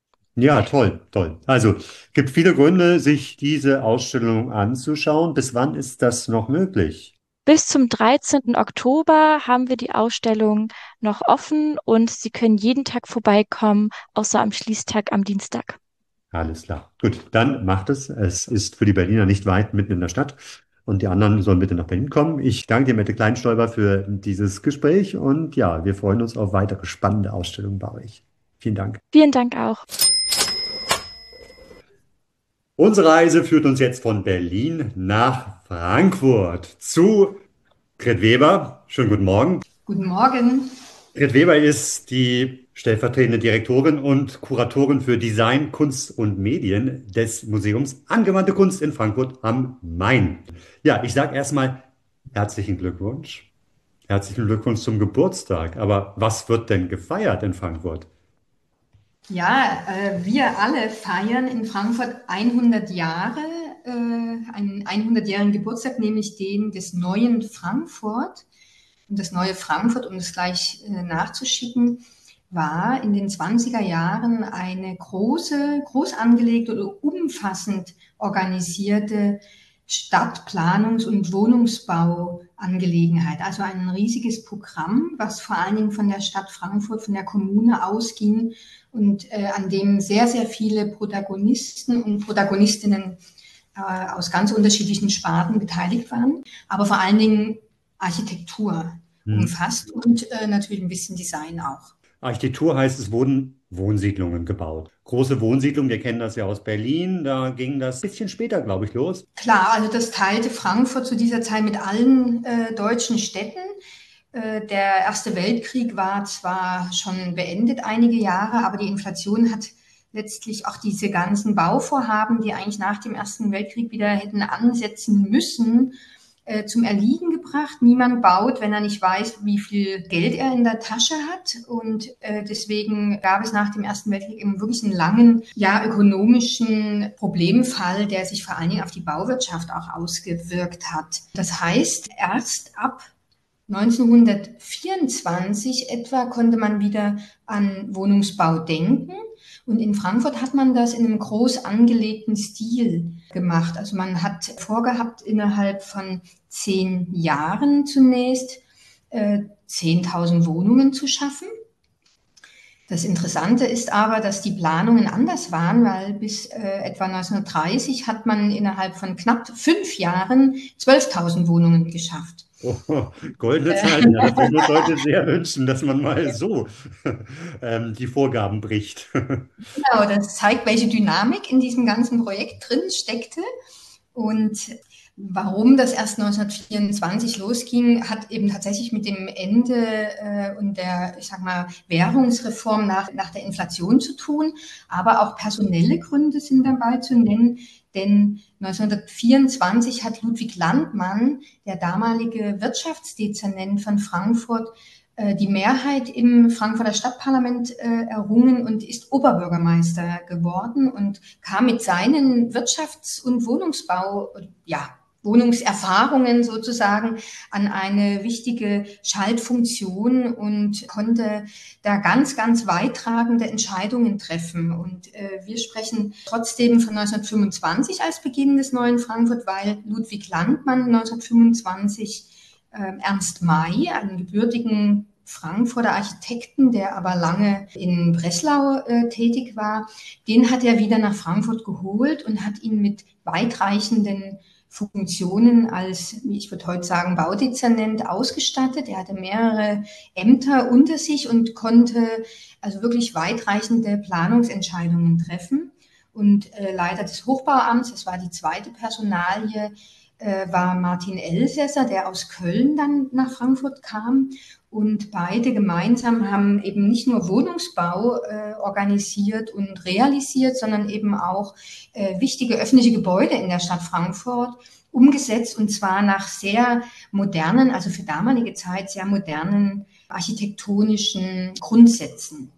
Ja, toll, toll. Also, gibt viele Gründe, sich diese Ausstellung anzuschauen. Bis wann ist das noch möglich? Bis zum dreizehnten Oktober haben wir die Ausstellung noch offen und Sie können jeden Tag vorbeikommen, außer am Schließtag am Dienstag. Alles klar. Gut, dann macht es. Es ist für die Berliner nicht weit mitten in der Stadt und die anderen sollen bitte nach Berlin kommen. Ich danke dir, Mette Kleinstolper, für dieses Gespräch und ja, wir freuen uns auf weitere spannende Ausstellungen bei euch. Vielen Dank. Vielen Dank auch. Unsere Reise führt uns jetzt von Berlin nach Frankfurt zu Grit Weber. Schönen guten Morgen. Guten Morgen. Grit Weber ist die stellvertretende Direktorin und Kuratorin für Design, Kunst und Medien des Museums Angewandte Kunst in Frankfurt am Main. Ja, ich sage erstmal herzlichen Glückwunsch. Herzlichen Glückwunsch zum Geburtstag. Aber was wird denn gefeiert in Frankfurt? Ja, äh, wir alle feiern in Frankfurt hundert Jahre, äh, einen hundertjährigen Geburtstag, nämlich den des neuen Frankfurt. Und das neue Frankfurt, um es gleich äh, nachzuschicken, war in den zwanziger Jahren eine große, groß angelegte oder umfassend organisierte Stadtplanungs- und Wohnungsbauangelegenheit. Also ein riesiges Programm, was vor allen Dingen von der Stadt Frankfurt, von der Kommune ausging und äh, an dem sehr, sehr viele Protagonisten und Protagonistinnen äh, aus ganz unterschiedlichen Sparten beteiligt waren, aber vor allen Dingen Architektur hm. umfasst und äh, natürlich ein bisschen Design auch. Architektur heißt, es wurden Wohnsiedlungen gebaut. Große Wohnsiedlungen, wir kennen das ja aus Berlin, da ging das ein bisschen später, glaube ich, los. Klar, also das teilte Frankfurt zu dieser Zeit mit allen äh, deutschen Städten. Äh, der Erste Weltkrieg war zwar schon beendet einige Jahre, aber die Inflation hat letztlich auch diese ganzen Bauvorhaben, die eigentlich nach dem Ersten Weltkrieg wieder hätten ansetzen müssen, äh, zum Erliegen gebracht. Niemand baut, wenn er nicht weiß, wie viel Geld er in der Tasche hat. Und äh, deswegen gab es nach dem Ersten Weltkrieg eben wirklich einen langen, ja, ökonomischen Problemfall, der sich vor allen Dingen auf die Bauwirtschaft auch ausgewirkt hat. Das heißt, erst ab neunzehnhundertvierundzwanzig etwa konnte man wieder an Wohnungsbau denken. Und in Frankfurt hat man das in einem groß angelegten Stil gemacht. Also man hat vorgehabt, innerhalb von zehn Jahren zunächst äh, zehntausend Wohnungen zu schaffen. Das Interessante ist aber, dass die Planungen anders waren, weil bis äh, etwa neunzehnhundertdreißig hat man innerhalb von knapp fünf Jahren zwölftausend Wohnungen geschafft. Oh, goldene Zeiten, ja, das würde ich uns heute sehr wünschen, dass man mal so ähm, die Vorgaben bricht. Genau, das zeigt, welche Dynamik in diesem ganzen Projekt drin steckte. Und warum das erst neunzehnhundertvierundzwanzig losging, hat eben tatsächlich mit dem Ende äh, und der, ich sag mal, Währungsreform nach, nach der Inflation zu tun. Aber auch personelle Gründe sind dabei zu nennen. Denn neunzehnhundertvierundzwanzig hat Ludwig Landmann, der damalige Wirtschaftsdezernent von Frankfurt, äh, die Mehrheit im Frankfurter Stadtparlament äh, errungen und ist Oberbürgermeister geworden und kam mit seinen Wirtschafts- und Wohnungsbau, ja, Wohnungserfahrungen sozusagen an eine wichtige Schaltfunktion und konnte da ganz, ganz weittragende Entscheidungen treffen. Und äh, wir sprechen trotzdem von neunzehnhundertfünfundzwanzig als Beginn des neuen Frankfurt, weil Ludwig Landmann neunzehnhundertfünfundzwanzig äh, Ernst May, einen gebürtigen Frankfurter Architekten, der aber lange in Breslau äh, tätig war, den hat er wieder nach Frankfurt geholt und hat ihn mit weitreichenden Funktionen als, wie ich würde heute sagen, Baudezernent ausgestattet. Er hatte mehrere Ämter unter sich und konnte also wirklich weitreichende Planungsentscheidungen treffen. Und äh, Leiter des Hochbauamts, das war die zweite Personalie, äh, war Martin Elsässer, der aus Köln dann nach Frankfurt kam. Und beide gemeinsam haben eben nicht nur Wohnungsbau äh, organisiert und realisiert, sondern eben auch äh, wichtige öffentliche Gebäude in der Stadt Frankfurt umgesetzt, und zwar nach sehr modernen, also für damalige Zeit sehr modernen architektonischen Grundsätzen.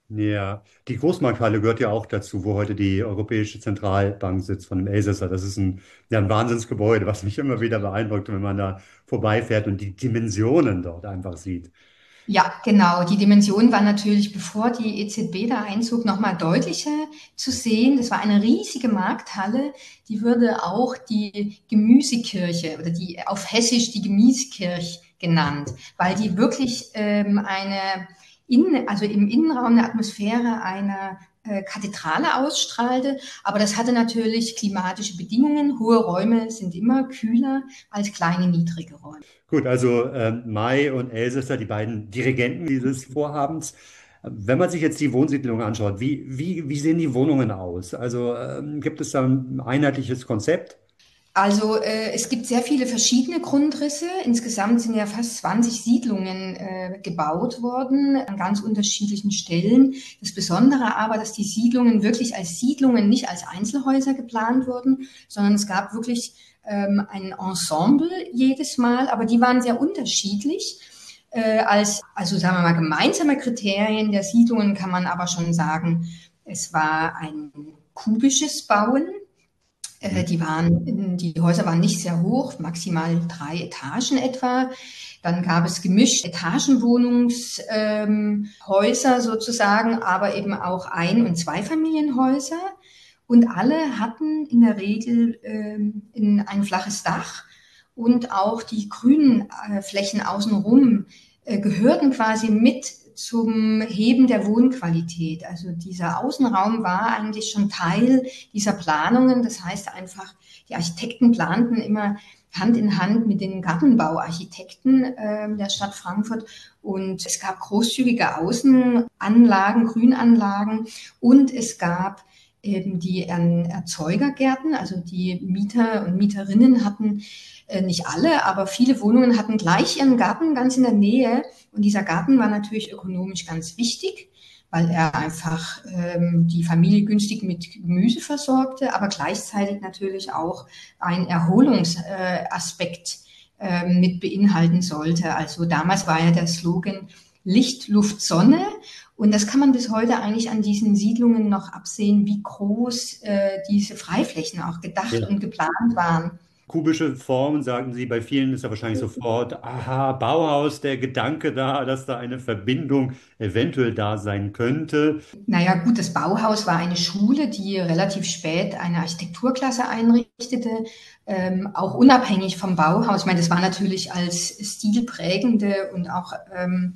Ja, die Großmarkthalle gehört ja auch dazu, wo heute die Europäische Zentralbank sitzt von dem Elsässer. Das ist ein, ja, ein Wahnsinnsgebäude, was mich immer wieder beeindruckt, wenn man da vorbeifährt und die Dimensionen dort einfach sieht. Ja, genau. Die Dimension war natürlich, bevor die E Z B da einzog, nochmal deutlicher zu sehen. Das war eine riesige Markthalle. Die würde auch die Gemüsekirche oder die auf Hessisch die Gemieskirch genannt, weil die wirklich ähm, eine in, also im Innenraum eine Atmosphäre einer äh, Kathedrale ausstrahlte. Aber das hatte natürlich klimatische Bedingungen. Hohe Räume sind immer kühler als kleine, niedrige Räume. Gut, also ähm, May und Elsässer, die beiden Dirigenten dieses Vorhabens. Wenn man sich jetzt die Wohnsiedlung anschaut, wie, wie, wie sehen die Wohnungen aus? Also ähm, gibt es da ein einheitliches Konzept? Also äh, es gibt sehr viele verschiedene Grundrisse. Insgesamt sind ja fast zwanzig Siedlungen äh, gebaut worden an ganz unterschiedlichen Stellen. Das Besondere aber, dass die Siedlungen wirklich als Siedlungen, nicht als Einzelhäuser geplant wurden, sondern es gab wirklich ähm, ein Ensemble jedes Mal, aber die waren sehr unterschiedlich. Äh, als, also sagen wir mal, gemeinsame Kriterien der Siedlungen kann man aber schon sagen, es war ein kubisches Bauen. Die waren, die Häuser waren nicht sehr hoch, maximal drei Etagen etwa. Dann gab es gemischt Etagenwohnungshäuser ähm, sozusagen, aber eben auch Ein- und Zweifamilienhäuser. Und alle hatten in der Regel ähm, in ein flaches Dach, und auch die grünen äh, Flächen außenrum äh, gehörten quasi mit zum Heben der Wohnqualität. Also dieser Außenraum war eigentlich schon Teil dieser Planungen. Das heißt einfach, die Architekten planten immer Hand in Hand mit den Gartenbauarchitekten äh, der Stadt Frankfurt. Und es gab großzügige Außenanlagen, Grünanlagen und es gab eben die Erzeugergärten, also die Mieter und Mieterinnen hatten, äh, nicht alle, aber viele Wohnungen hatten gleich ihren Garten ganz in der Nähe. Und dieser Garten war natürlich ökonomisch ganz wichtig, weil er einfach ähm, die Familie günstig mit Gemüse versorgte, aber gleichzeitig natürlich auch ein Erholungsaspekt äh, äh, mit beinhalten sollte. Also damals war ja der Slogan Licht, Luft, Sonne. Und das kann man bis heute eigentlich an diesen Siedlungen noch absehen, wie groß äh, diese Freiflächen auch gedacht Ja. und geplant waren. Kubische Formen, sagen Sie, bei vielen ist ja wahrscheinlich sofort, aha, Bauhaus, der Gedanke da, dass da eine Verbindung eventuell da sein könnte. Naja, gut, das Bauhaus war eine Schule, die relativ spät eine Architekturklasse einrichtete, ähm, auch unabhängig vom Bauhaus. Ich meine, das war natürlich als stilprägende und auch ähm,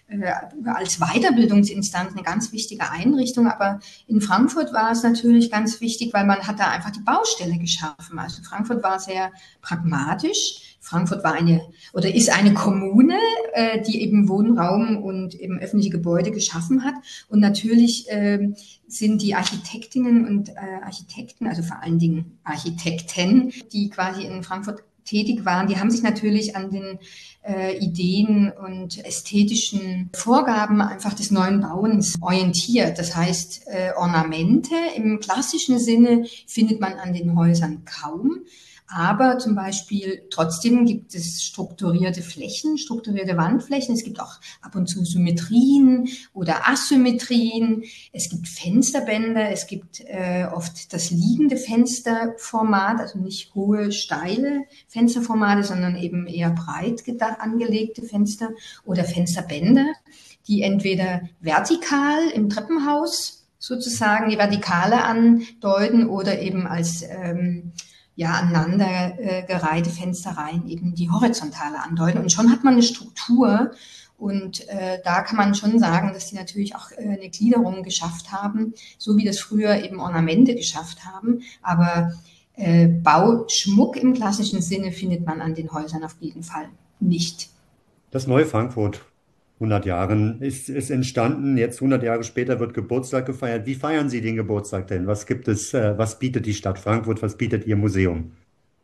als Weiterbildungsinstanz eine ganz wichtige Einrichtung. Aber in Frankfurt war es natürlich ganz wichtig, weil man hat da einfach die Baustelle geschaffen. Also Frankfurt war sehr pragmatisch. Frankfurt war eine oder ist eine Kommune, äh, die eben Wohnraum und eben öffentliche Gebäude geschaffen hat. Und natürlich äh, sind die Architektinnen und äh, Architekten, also vor allen Dingen Architekten, die quasi in Frankfurt tätig waren, die haben sich natürlich an den äh, Ideen und ästhetischen Vorgaben einfach des neuen Bauens orientiert. Das heißt, äh, Ornamente im klassischen Sinne findet man an den Häusern kaum. Aber zum Beispiel trotzdem gibt es strukturierte Flächen, strukturierte Wandflächen. Es gibt auch ab und zu Symmetrien oder Asymmetrien. Es gibt Fensterbänder. Es gibt äh, oft das liegende Fensterformat, also nicht hohe, steile Fensterformate, sondern eben eher breit angelegte Fenster oder Fensterbänder, die entweder vertikal im Treppenhaus sozusagen die Vertikale andeuten oder eben als ähm, ja, aneinander äh, gereihte Fensterreihen eben die horizontale andeuten. Und schon hat man eine Struktur und äh, da kann man schon sagen, dass die natürlich auch äh, eine Gliederung geschafft haben, so wie das früher eben Ornamente geschafft haben. Aber äh, Bauschmuck im klassischen Sinne findet man an den Häusern auf jeden Fall nicht. Das neue Frankfurt, hundert Jahren, ist, ist entstanden. Jetzt hundert Jahre später wird Geburtstag gefeiert. Wie feiern Sie den Geburtstag denn? Was gibt es, äh, was bietet die Stadt Frankfurt, was bietet Ihr Museum?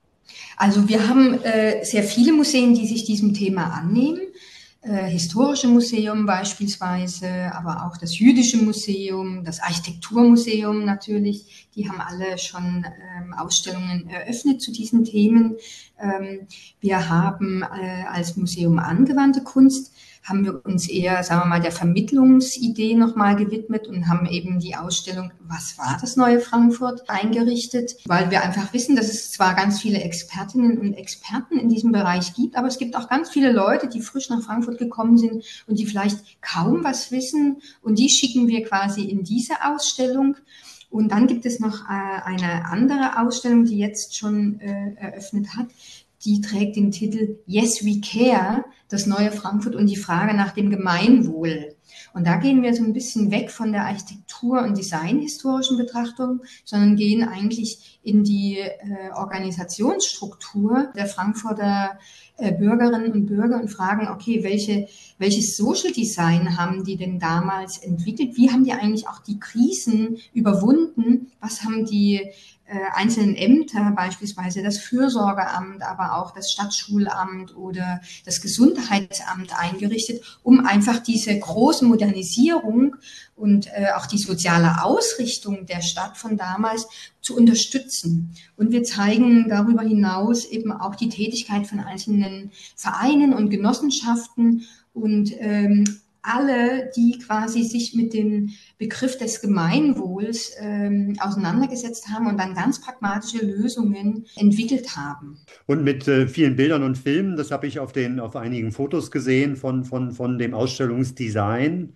Also wir haben äh, sehr viele Museen, die sich diesem Thema annehmen. Äh, Historische Museum beispielsweise, aber auch das Jüdische Museum, das Architekturmuseum natürlich. Die haben alle schon ähm, Ausstellungen eröffnet zu diesen Themen. Ähm, wir haben äh, als Museum angewandte Kunst haben wir uns eher, sagen wir mal, der Vermittlungsidee nochmal gewidmet und haben eben die Ausstellung Was war das neue Frankfurt eingerichtet, weil wir einfach wissen, dass es zwar ganz viele Expertinnen und Experten in diesem Bereich gibt, aber es gibt auch ganz viele Leute, die frisch nach Frankfurt gekommen sind und die vielleicht kaum was wissen und die schicken wir quasi in diese Ausstellung. Und dann gibt es noch äh, eine andere Ausstellung, die jetzt schon äh, eröffnet hat. Die trägt den Titel Yes, We Care, das neue Frankfurt und die Frage nach dem Gemeinwohl. Und da gehen wir so ein bisschen weg von der Architektur- und designhistorischen Betrachtung, sondern gehen eigentlich in die äh, Organisationsstruktur der Frankfurter äh, Bürgerinnen und Bürger und fragen, okay, welche, welches Social Design haben die denn damals entwickelt? Wie haben die eigentlich auch die Krisen überwunden? Was haben die äh, einzelnen Ämter, beispielsweise das Fürsorgeamt, aber auch das Stadtschulamt oder das Gesundheitsamt eingerichtet, um einfach diese große Modernisierung und äh, auch die soziale Ausrichtung der Stadt von damals zu unterstützen. Und wir zeigen darüber hinaus eben auch die Tätigkeit von einzelnen Vereinen und Genossenschaften und ähm, alle, die quasi sich mit dem Begriff des Gemeinwohls ähm, auseinandergesetzt haben und dann ganz pragmatische Lösungen entwickelt haben. Und mit äh, vielen Bildern und Filmen, das habe ich auf den, auf einigen Fotos gesehen von, von, von dem Ausstellungsdesign.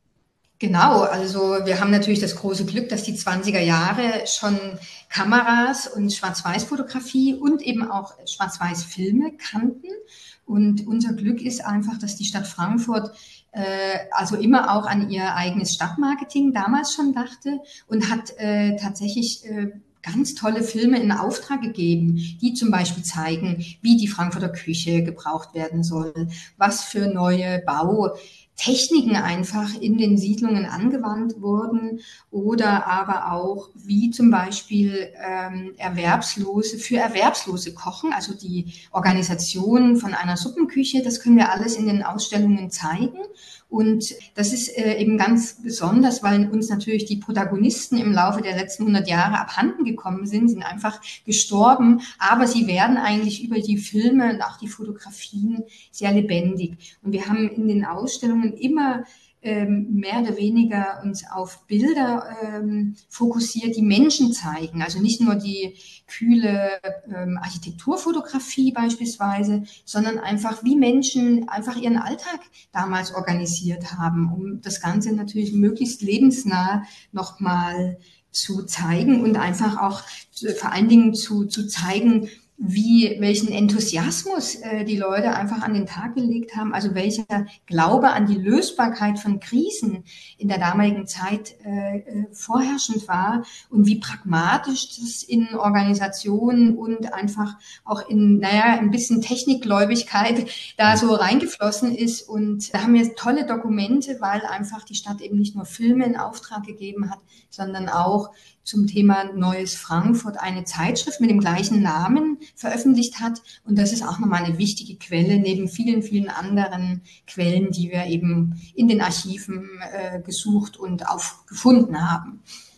Genau, also wir haben natürlich das große Glück, dass die zwanziger Jahre schon Kameras und Schwarz-Weiß-Fotografie und eben auch Schwarz-Weiß-Filme kannten. Und unser Glück ist einfach, dass die Stadt Frankfurt äh, also immer auch an ihr eigenes Stadtmarketing damals schon dachte und hat äh, tatsächlich äh, ganz tolle Filme in Auftrag gegeben, die zum Beispiel zeigen, wie die Frankfurter Küche gebraucht werden soll, was für neue Bautechniken einfach in den Siedlungen angewandt wurden oder aber auch, wie zum Beispiel ähm, Erwerbslose für Erwerbslose kochen, also die Organisation von einer Suppenküche, das können wir alles in den Ausstellungen zeigen. Und das ist äh, eben ganz besonders, weil uns natürlich die Protagonisten im Laufe der letzten hundert Jahre abhanden gekommen sind, sind einfach gestorben, aber sie werden eigentlich über die Filme und auch die Fotografien sehr lebendig. Und wir haben in den Ausstellungen immer ähm, mehr oder weniger uns auf Bilder ähm, fokussiert, die Menschen zeigen. Also nicht nur die kühle ähm, Architekturfotografie beispielsweise, sondern einfach, wie Menschen einfach ihren Alltag damals organisiert haben, um das Ganze natürlich möglichst lebensnah nochmal zu zeigen und einfach auch äh, vor allen Dingen zu, zu zeigen, wie, welchen Enthusiasmus äh, die Leute einfach an den Tag gelegt haben, also welcher Glaube an die Lösbarkeit von Krisen in der damaligen Zeit äh, vorherrschend war und wie pragmatisch das in Organisationen und einfach auch in, naja, ein bisschen Technikgläubigkeit da so reingeflossen ist. Und da haben wir tolle Dokumente, weil einfach die Stadt eben nicht nur Filme in Auftrag gegeben hat, sondern auch zum Thema Neues Frankfurt eine Zeitschrift mit dem gleichen Namen veröffentlicht hat. Und das ist auch nochmal eine wichtige Quelle, neben vielen, vielen anderen Quellen, die wir eben in den Archiven äh, gesucht und aufgefunden haben.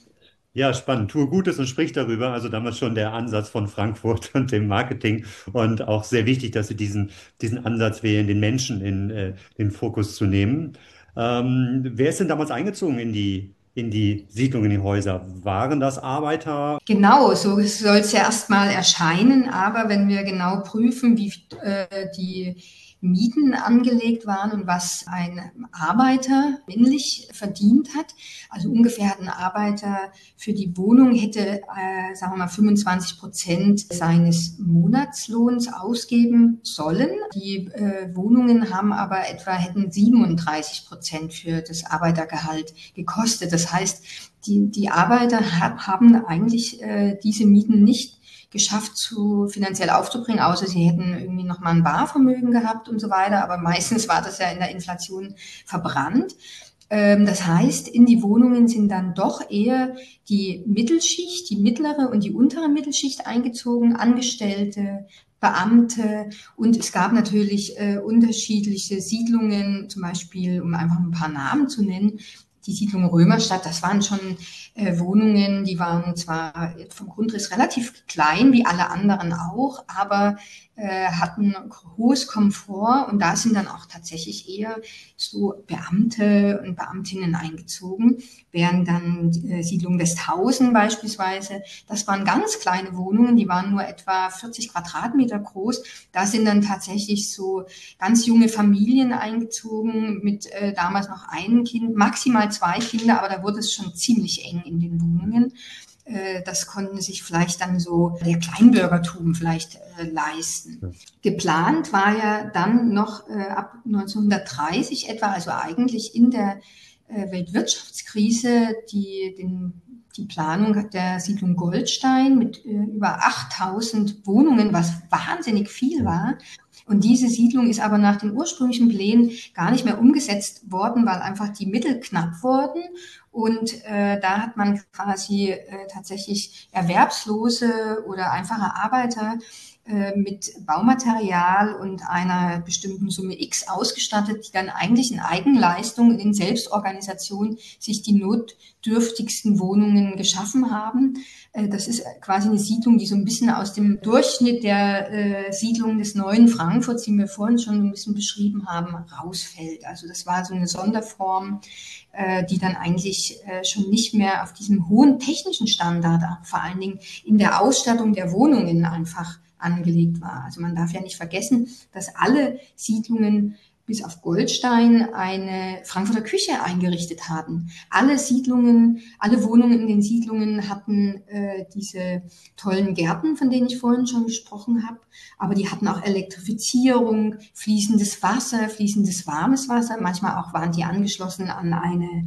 Ja, spannend. Tue Gutes und sprich darüber. Also damals schon der Ansatz von Frankfurt und dem Marketing und auch sehr wichtig, dass Sie diesen, diesen Ansatz wählen, den Menschen in äh, den Fokus zu nehmen. Ähm, wer ist denn damals eingezogen in die in die Siedlung, in die Häuser? Waren das Arbeiter? Genau, so soll es ja erstmal erscheinen, aber wenn wir genau prüfen, wie äh, die Mieten angelegt waren und was ein Arbeiter männlich verdient hat, also ungefähr hat ein Arbeiter für die Wohnung hätte, äh, sagen wir mal, fünfundzwanzig Prozent seines Monatslohns ausgeben sollen. Die äh, Wohnungen haben aber etwa, hätten siebenunddreißig Prozent für das Arbeitergehalt gekostet. Das heißt, die, die Arbeiter haben eigentlich äh, diese Mieten nicht geschafft, zu finanziell aufzubringen, außer sie hätten irgendwie noch mal ein Barvermögen gehabt und so weiter. Aber meistens war das ja in der Inflation verbrannt. Ähm, das heißt, in die Wohnungen sind dann doch eher die Mittelschicht, die mittlere und die untere Mittelschicht eingezogen, Angestellte, Beamte, und es gab natürlich äh, unterschiedliche Siedlungen, zum Beispiel, um einfach ein paar Namen zu nennen. Die Siedlung Römerstadt, das waren schon äh, Wohnungen, die waren zwar vom Grundriss relativ klein, wie alle anderen auch, aber äh, hatten hohes Komfort, und da sind dann auch tatsächlich eher so Beamte und Beamtinnen eingezogen, während dann äh, Siedlung Westhausen beispielsweise, das waren ganz kleine Wohnungen, die waren nur etwa vierzig Quadratmeter groß. Da sind dann tatsächlich so ganz junge Familien eingezogen mit äh, damals noch einem Kind, maximal zwei Kinder, aber da wurde es schon ziemlich eng in den Wohnungen. Das konnten sich vielleicht dann so der Kleinbürgertum vielleicht äh, leisten. Ja. Geplant war ja dann noch äh, ab neunzehnhundertdreißig etwa, also eigentlich in der äh, Weltwirtschaftskrise, die, den, die Planung der Siedlung Goldstein mit äh, über achttausend Wohnungen, was wahnsinnig viel war. Und diese Siedlung ist aber nach den ursprünglichen Plänen gar nicht mehr umgesetzt worden, weil einfach die Mittel knapp wurden. Und äh, da hat man quasi äh, tatsächlich Erwerbslose oder einfache Arbeiter äh, mit Baumaterial und einer bestimmten Summe X ausgestattet, die dann eigentlich in Eigenleistung und in Selbstorganisation sich die notdürftigsten Wohnungen geschaffen haben. Äh, das ist quasi eine Siedlung, die so ein bisschen aus dem Durchschnitt der äh, Siedlung des neuen Frankfurts, die wir vorhin schon ein bisschen beschrieben haben, rausfällt. Also das war so eine Sonderform, äh, die dann eigentlich äh, schon nicht mehr auf diesem hohen technischen Standard, vor allen Dingen in der Ausstattung der Wohnungen einfach angelegt war. Also man darf ja nicht vergessen, dass alle Siedlungen bis auf Goldstein eine Frankfurter Küche eingerichtet haben. Alle Siedlungen, alle Wohnungen in den Siedlungen hatten äh, diese tollen Gärten, von denen ich vorhin schon gesprochen habe, aber die hatten auch Elektrifizierung, fließendes Wasser, fließendes warmes Wasser. Manchmal auch waren die angeschlossen an eine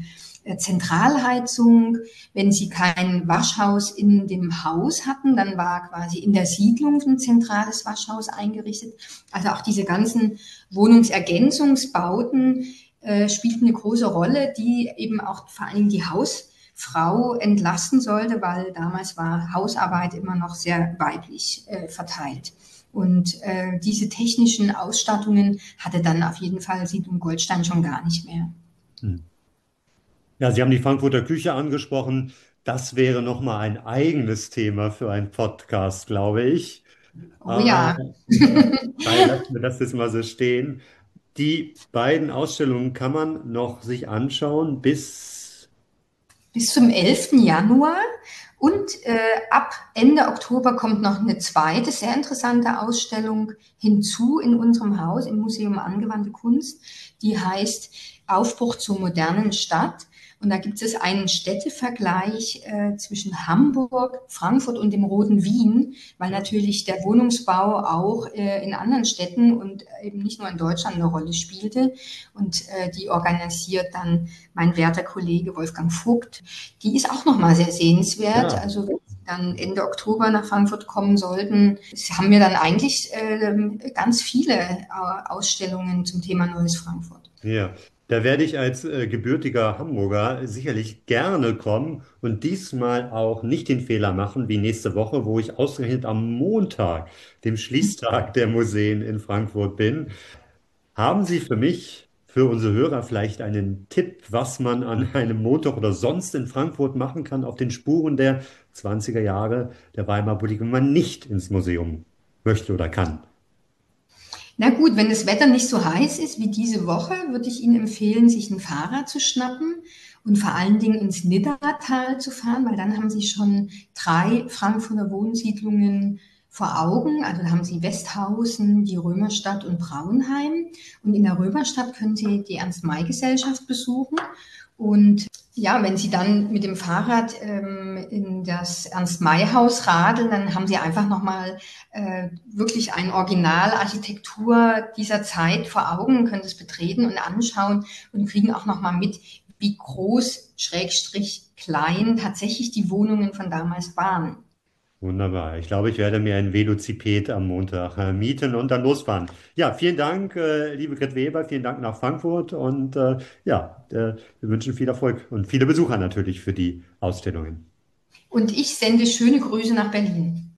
Zentralheizung. Wenn Sie kein Waschhaus in dem Haus hatten, dann war quasi in der Siedlung ein zentrales Waschhaus eingerichtet. Also auch diese ganzen Wohnungsergänzungsbauten äh, spielten eine große Rolle, die eben auch vor allem die Hausfrau entlasten sollte, weil damals war Hausarbeit immer noch sehr weiblich äh, verteilt. Und äh, diese technischen Ausstattungen hatte dann auf jeden Fall Siedlung Goldstein schon gar nicht mehr. Hm. Ja, Sie haben die Frankfurter Küche angesprochen. Das wäre nochmal ein eigenes Thema für einen Podcast, glaube ich. Oh ja. Äh, lassen wir das jetzt mal so stehen. Die beiden Ausstellungen kann man noch sich anschauen bis... Bis zum elften Januar. Und äh, ab Ende Oktober kommt noch eine zweite, sehr interessante Ausstellung hinzu in unserem Haus, im Museum Angewandte Kunst. Die heißt Aufbruch zur modernen Stadt. Und da gibt es einen Städtevergleich äh, zwischen Hamburg, Frankfurt und dem Roten Wien, weil natürlich der Wohnungsbau auch äh, in anderen Städten und eben nicht nur in Deutschland eine Rolle spielte. Und äh, die organisiert dann mein werter Kollege Wolfgang Vogt. Die ist auch nochmal sehr sehenswert. Ja. Also wenn Sie dann Ende Oktober nach Frankfurt kommen sollten, haben wir dann eigentlich äh, ganz viele äh, Ausstellungen zum Thema Neues Frankfurt. Ja. Da werde ich als äh, gebürtiger Hamburger sicherlich gerne kommen und diesmal auch nicht den Fehler machen wie nächste Woche, wo ich ausgerechnet am Montag, dem Schließtag der Museen in Frankfurt bin. Haben Sie für mich, für unsere Hörer vielleicht einen Tipp, was man an einem Montag oder sonst in Frankfurt machen kann, auf den Spuren der zwanziger Jahre der Weimarer Republik, wenn man nicht ins Museum möchte oder kann? Na gut, wenn das Wetter nicht so heiß ist wie diese Woche, würde ich Ihnen empfehlen, sich ein Fahrrad zu schnappen und vor allen Dingen ins Niddatal zu fahren, weil dann haben Sie schon drei Frankfurter Wohnsiedlungen vor Augen. Also da haben Sie Westhausen, die Römerstadt und Braunheim. Und in der Römerstadt können Sie die Ernst-May-Gesellschaft besuchen. Und ja, wenn Sie dann mit dem Fahrrad ähm, in das Ernst-May-Haus radeln, dann haben Sie einfach nochmal äh, wirklich eine Originalarchitektur dieser Zeit vor Augen, können das betreten und anschauen und kriegen auch nochmal mit, wie groß, Schrägstrich, klein tatsächlich die Wohnungen von damals waren. Wunderbar. Ich glaube, ich werde mir ein Velociped am Montag äh, mieten und dann losfahren. Ja, vielen Dank, äh, liebe Grit Weber, vielen Dank nach Frankfurt und äh, ja, äh, wir wünschen viel Erfolg und viele Besucher natürlich für die Ausstellungen. Und ich sende schöne Grüße nach Berlin.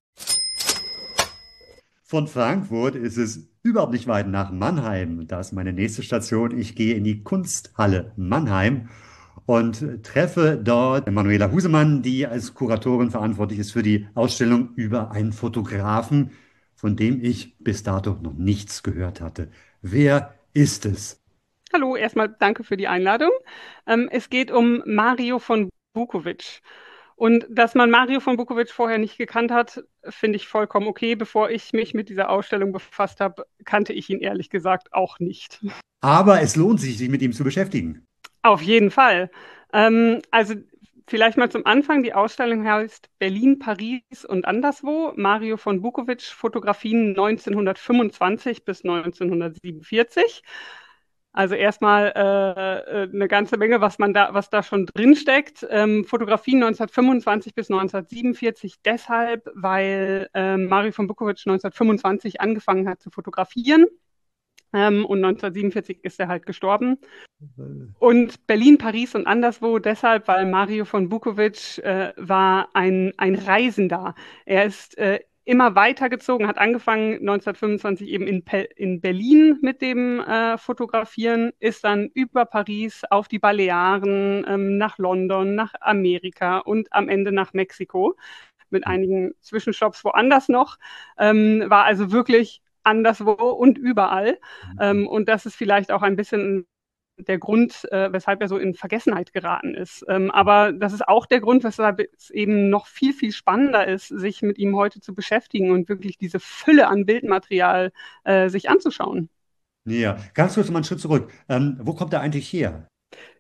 Von Frankfurt ist es überhaupt nicht weit nach Mannheim. Da ist meine nächste Station. Ich gehe in die Kunsthalle Mannheim und treffe dort Manuela Husemann, die als Kuratorin verantwortlich ist für die Ausstellung über einen Fotografen, von dem ich bis dato noch nichts gehört hatte. Wer ist es? Hallo, erstmal danke für die Einladung. Ähm, es geht um Mario von Bukovic. Und dass man Mario von Bukovic vorher nicht gekannt hat, finde ich vollkommen okay. Bevor ich mich mit dieser Ausstellung befasst habe, kannte ich ihn ehrlich gesagt auch nicht. Aber es lohnt sich, sich mit ihm zu beschäftigen. Auf jeden Fall. Ähm, also vielleicht mal zum Anfang. Die Ausstellung heißt Berlin, Paris und anderswo. Mario von Bukovic, Fotografien neunzehnhundertfünfundzwanzig bis neunzehnhundertsiebenundvierzig. Also erstmal äh, eine ganze Menge, was man da, was da schon drin steckt. Ähm, Fotografien neunzehnhundertfünfundzwanzig bis neunzehnhundertsiebenundvierzig deshalb, weil äh, Mario von Bukovic neunzehnhundertfünfundzwanzig angefangen hat zu fotografieren. Ähm, und neunzehnhundertsiebenundvierzig ist er halt gestorben. Und Berlin, Paris und anderswo deshalb, weil Mario von Bukovic äh, war ein, ein Reisender. Er ist äh, immer weitergezogen, hat angefangen neunzehnhundertfünfundzwanzig eben in, Pe- in Berlin mit dem äh, Fotografieren, ist dann über Paris auf die Balearen, ähm, nach London, nach Amerika und am Ende nach Mexiko mit einigen Zwischenstopps woanders noch. Ähm, war also wirklich anderswo und überall. Ähm, und das ist vielleicht auch ein bisschen der Grund, äh, weshalb er so in Vergessenheit geraten ist. Ähm, aber das ist auch der Grund, weshalb es eben noch viel, viel spannender ist, sich mit ihm heute zu beschäftigen und wirklich diese Fülle an Bildmaterial äh, sich anzuschauen. Ja, ganz kurz mal einen Schritt zurück. Ähm, wo kommt er eigentlich her?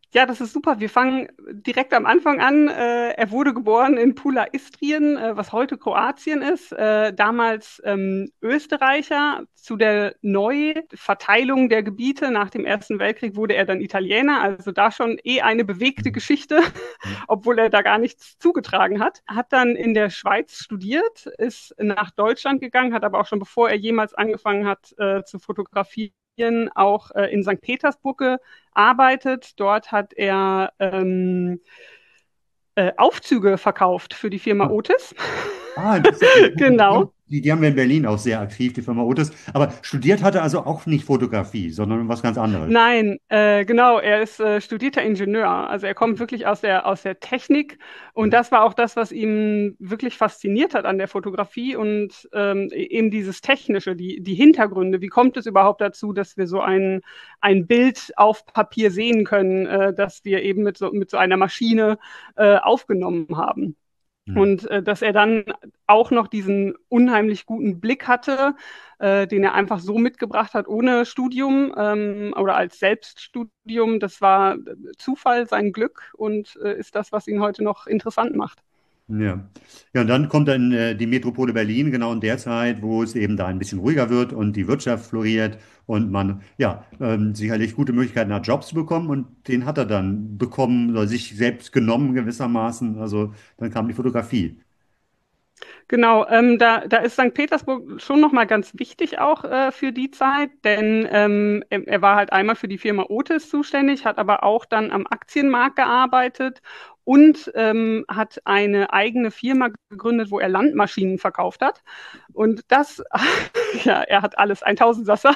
Ja, das ist super. Wir fangen direkt am Anfang an. Äh, er wurde geboren in Pula Istrien, äh, was heute Kroatien ist. Äh, damals ähm, Österreicher. Zu der Neuverteilung der Gebiete nach dem Ersten Weltkrieg wurde er dann Italiener. Also da schon eh eine bewegte Geschichte, obwohl er da gar nichts zugetragen hat. Hat dann in der Schweiz studiert, ist nach Deutschland gegangen, hat aber auch schon bevor er jemals angefangen hat äh, zu fotografieren, auch äh, in Sankt Petersburg gearbeitet. Dort hat er ähm, äh, Aufzüge verkauft für die Firma Otis. Ah, interessant. Genau. Die, die haben wir in Berlin auch sehr aktiv, die Firma Otis. Aber studiert hat er also auch nicht Fotografie, sondern was ganz anderes. Nein, äh, genau, er ist äh, studierter Ingenieur. Also er kommt wirklich aus der, aus der Technik. Und das war auch das, was ihn wirklich fasziniert hat an der Fotografie und ähm, eben dieses Technische, die, die Hintergründe. Wie kommt es überhaupt dazu, dass wir so ein, ein Bild auf Papier sehen können, äh, das wir eben mit so, mit so einer Maschine äh, aufgenommen haben? Und äh, dass er dann auch noch diesen unheimlich guten Blick hatte, äh, den er einfach so mitgebracht hat, ohne Studium ähm, oder als Selbststudium. Das war Zufall, sein Glück und äh, ist das, was ihn heute noch interessant macht. Ja. Ja, und dann kommt dann äh, die Metropole Berlin, genau in der Zeit, wo es eben da ein bisschen ruhiger wird und die Wirtschaft floriert und man ja ähm, sicherlich gute Möglichkeiten hat, Jobs zu bekommen. Und den hat er dann bekommen oder sich selbst genommen gewissermaßen. Also dann kam die Fotografie. Genau, ähm, da, da ist Sankt Petersburg schon nochmal ganz wichtig auch äh, für die Zeit, denn ähm, er, er war halt einmal für die Firma Otis zuständig, hat aber auch dann am Aktienmarkt gearbeitet und ähm, hat eine eigene Firma gegründet, wo er Landmaschinen verkauft hat. Und das, ja, er hat alles, ein Tausendsasser.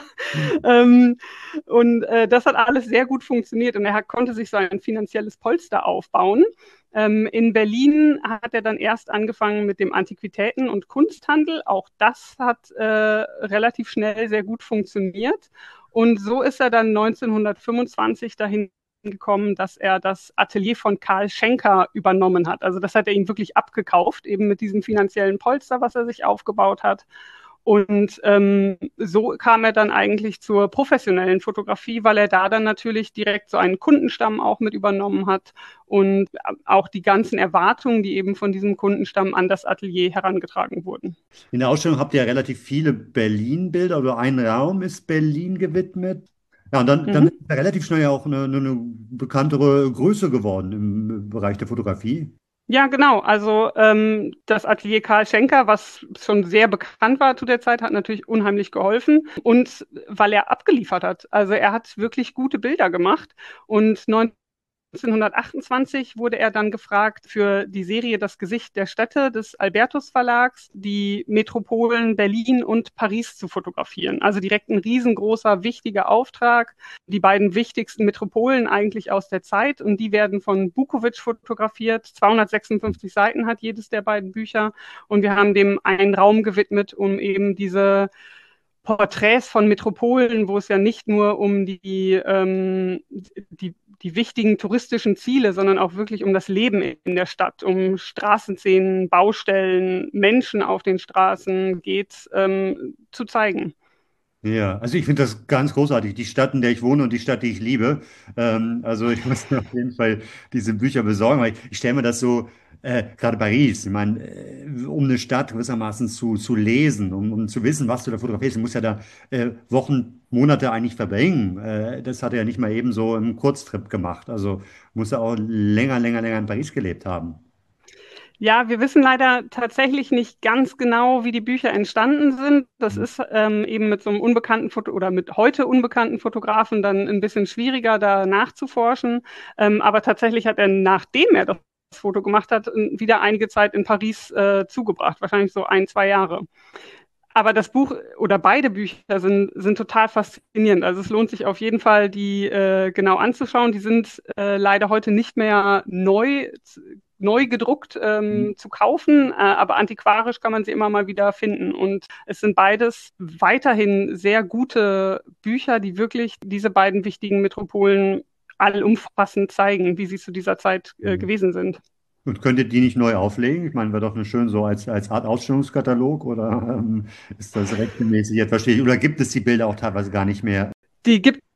ähm, und äh, das hat alles sehr gut funktioniert und er hat, konnte sich so ein finanzielles Polster aufbauen. Ähm, in Berlin hat er dann erst angefangen mit dem Antiquitäten- und Kunsthandel. Auch das hat äh, relativ schnell sehr gut funktioniert. Und so ist er dann neunzehnhundertfünfundzwanzig dahin gekommen, dass er das Atelier von Karl Schenker übernommen hat. Also das hat er ihm wirklich abgekauft, eben mit diesem finanziellen Polster, was er sich aufgebaut hat. Und ähm, so kam er dann eigentlich zur professionellen Fotografie, weil er da dann natürlich direkt so einen Kundenstamm auch mit übernommen hat und auch die ganzen Erwartungen, die eben von diesem Kundenstamm an das Atelier herangetragen wurden. In der Ausstellung habt ihr ja relativ viele Berlin-Bilder, oder ein Raum ist Berlin gewidmet. Ja, und dann, dann Mhm. ist er relativ schnell ja auch eine, eine, eine bekanntere Größe geworden im Bereich der Fotografie. Ja, genau. Also ähm, das Atelier Karl Schenker, was schon sehr bekannt war zu der Zeit, hat natürlich unheimlich geholfen. Und weil er abgeliefert hat. Also er hat wirklich gute Bilder gemacht. Und neunzehnhundertachtundzwanzig wurde er dann gefragt, für die Serie Das Gesicht der Städte des Albertus Verlags die Metropolen Berlin und Paris zu fotografieren. Also direkt ein riesengroßer, wichtiger Auftrag. Die beiden wichtigsten Metropolen eigentlich aus der Zeit und die werden von Bukowitsch fotografiert. zweihundertsechsundfünfzig Seiten hat jedes der beiden Bücher und wir haben dem einen Raum gewidmet, um eben diese Porträts von Metropolen, wo es ja nicht nur um die, ähm, die, die wichtigen touristischen Ziele, sondern auch wirklich um das Leben in der Stadt, um Straßenszenen, Baustellen, Menschen auf den Straßen geht, ähm, zu zeigen. Ja, also ich finde das ganz großartig. Die Stadt, in der ich wohne und die Stadt, die ich liebe. Ähm, also ich muss mir auf jeden Fall diese Bücher besorgen, weil ich, ich stelle mir das so, äh, gerade Paris, ich meine, äh, um eine Stadt gewissermaßen zu, zu lesen, um, um zu wissen, was du da fotografierst, du musst ja da äh, Wochen, Monate eigentlich verbringen. Äh, das hat er ja nicht mal eben so im Kurztrip gemacht. Also muss er auch länger, länger, länger in Paris gelebt haben. Ja, wir wissen leider tatsächlich nicht ganz genau, wie die Bücher entstanden sind. Das ist ähm, eben mit so einem unbekannten Foto oder mit heute unbekannten Fotografen dann ein bisschen schwieriger, da nachzuforschen. Ähm, aber tatsächlich hat er, nachdem er das Foto gemacht hat, wieder einige Zeit in Paris äh, zugebracht, wahrscheinlich so ein, zwei Jahre. Aber das Buch oder beide Bücher sind, sind total faszinierend. Also es lohnt sich auf jeden Fall, die äh, genau anzuschauen. Die sind äh, leider heute nicht mehr neu, neu gedruckt ähm, zu kaufen, äh, aber antiquarisch kann man sie immer mal wieder finden. Und es sind beides weiterhin sehr gute Bücher, die wirklich diese beiden wichtigen Metropolen allumfassend zeigen, wie sie zu dieser Zeit äh, gewesen sind. Und könntet die nicht neu auflegen? Ich meine, wäre doch eine schön so als, als Art Ausstellungskatalog oder ähm, ist das rechtmäßig etwas schwierig? Oder gibt es die Bilder auch teilweise gar nicht mehr? Die gibt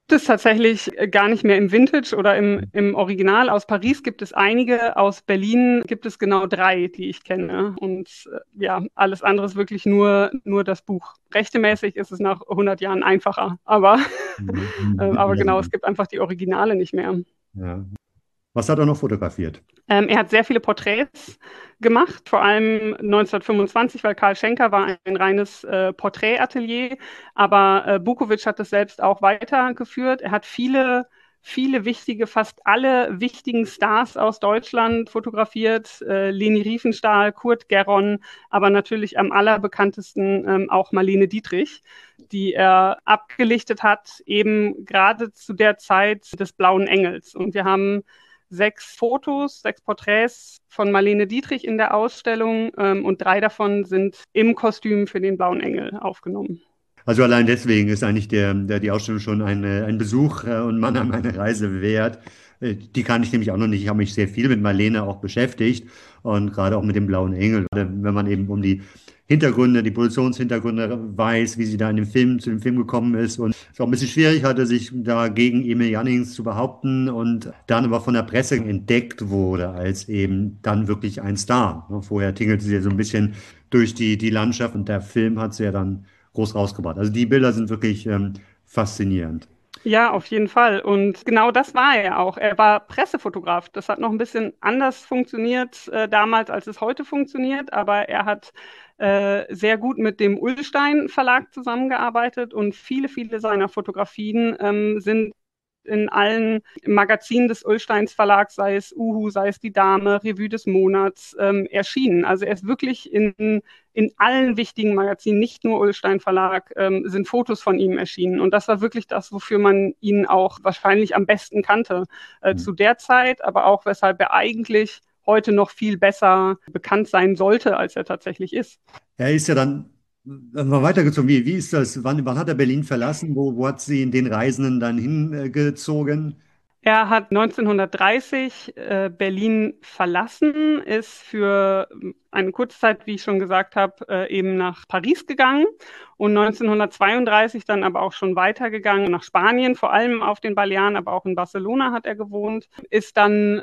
es tatsächlich gar nicht mehr im Vintage oder im, im Original. Aus Paris gibt es einige, aus Berlin gibt es genau drei, die ich kenne. Und äh, ja, alles andere ist wirklich nur, nur das Buch. Rechtemäßig ist es nach hundert Jahren einfacher, aber, äh, aber genau, es gibt einfach die Originale nicht mehr. Ja. Was hat er noch fotografiert? Ähm, er hat sehr viele Porträts gemacht, vor allem neunzehnhundertfünfundzwanzig, weil Karl Schenker war ein reines äh, Porträtatelier, aber äh, Bukowicz hat das selbst auch weitergeführt. Er hat viele, viele wichtige, fast alle wichtigen Stars aus Deutschland fotografiert, äh, Leni Riefenstahl, Kurt Gerron, aber natürlich am allerbekanntesten ähm, auch Marlene Dietrich, die er abgelichtet hat, eben gerade zu der Zeit des Blauen Engels. Und wir haben sechs Fotos, sechs Porträts von Marlene Dietrich in der Ausstellung ähm, und drei davon sind im Kostüm für den Blauen Engel aufgenommen. Also allein deswegen ist eigentlich der, der, die Ausstellung schon ein, ein Besuch äh, und Mannheim eine Reise wert. Äh, die kann ich nämlich auch noch nicht. Ich habe mich sehr viel mit Marlene auch beschäftigt und gerade auch mit dem Blauen Engel. Wenn man eben um die Hintergründe, die Produktionshintergründe weiß, wie sie da in dem Film, zu dem Film gekommen ist und es auch ein bisschen schwierig hatte, sich da gegen Emil Jannings zu behaupten und dann aber von der Presse entdeckt wurde als eben dann wirklich ein Star. Vorher tingelte sie ja so ein bisschen durch die, die Landschaft und der Film hat sie ja dann groß rausgebracht. Also die Bilder sind wirklich ähm, faszinierend. Ja, auf jeden Fall. Und genau das war er auch. Er war Pressefotograf. Das hat noch ein bisschen anders funktioniert äh, damals, als es heute funktioniert. Aber er hat äh, sehr gut mit dem Ullstein Verlag zusammengearbeitet und viele, viele seiner Fotografien ähm, sind in allen Magazinen des Ullsteins Verlags, sei es Uhu, sei es Die Dame, Revue des Monats, ähm, erschienen. Also er ist wirklich in, in allen wichtigen Magazinen, nicht nur Ullstein Verlag, ähm, sind Fotos von ihm erschienen. Und das war wirklich das, wofür man ihn auch wahrscheinlich am besten kannte äh, mhm. zu der Zeit, aber auch weshalb er eigentlich heute noch viel besser bekannt sein sollte, als er tatsächlich ist. Er ist ja dann mal weitergezogen. Wie, wie ist das? Wann, wann hat er Berlin verlassen? Wo, wo hat sie den Reisenden dann hingezogen? Er hat neunzehnhundertdreißig äh, Berlin verlassen, ist für eine kurze Zeit, wie ich schon gesagt habe, äh, eben nach Paris gegangen und neunzehnhundertzweiunddreißig dann aber auch schon weitergegangen nach Spanien, vor allem auf den Balearen, aber auch in Barcelona hat er gewohnt, ist dann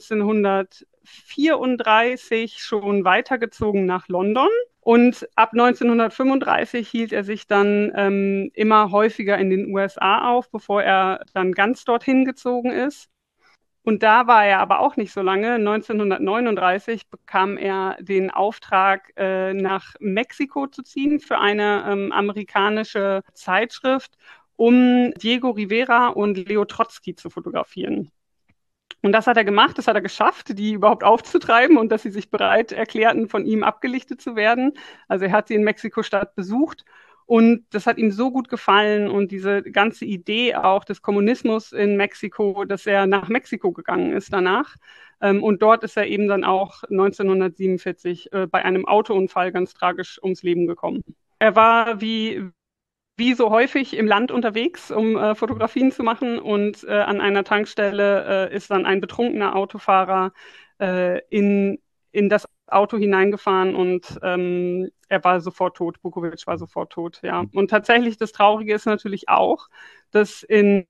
neunzehnhundertvierunddreißig schon weitergezogen nach London. Und ab neunzehnhundertfünfunddreißig hielt er sich dann ähm, immer häufiger in den U S A auf, bevor er dann ganz dorthin gezogen ist. Und da war er aber auch nicht so lange. neunzehnhundertneununddreißig bekam er den Auftrag, äh, nach Mexiko zu ziehen für eine ähm, amerikanische Zeitschrift, um Diego Rivera und Leo Trotsky zu fotografieren. Und das hat er gemacht, das hat er geschafft, die überhaupt aufzutreiben und dass sie sich bereit erklärten, von ihm abgelichtet zu werden. Also er hat sie in Mexiko-Stadt besucht und das hat ihm so gut gefallen und diese ganze Idee auch des Kommunismus in Mexiko, dass er nach Mexiko gegangen ist danach. Und dort ist er eben dann auch neunzehnhundertsiebenundvierzig bei einem Autounfall ganz tragisch ums Leben gekommen. Er war wie wie so häufig im Land unterwegs, um äh, Fotografien zu machen. Und äh, an einer Tankstelle äh, ist dann ein betrunkener Autofahrer äh, in, in das Auto hineingefahren und ähm, er war sofort tot. Bukowicz war sofort tot, ja. Und tatsächlich, das Traurige ist natürlich auch, dass in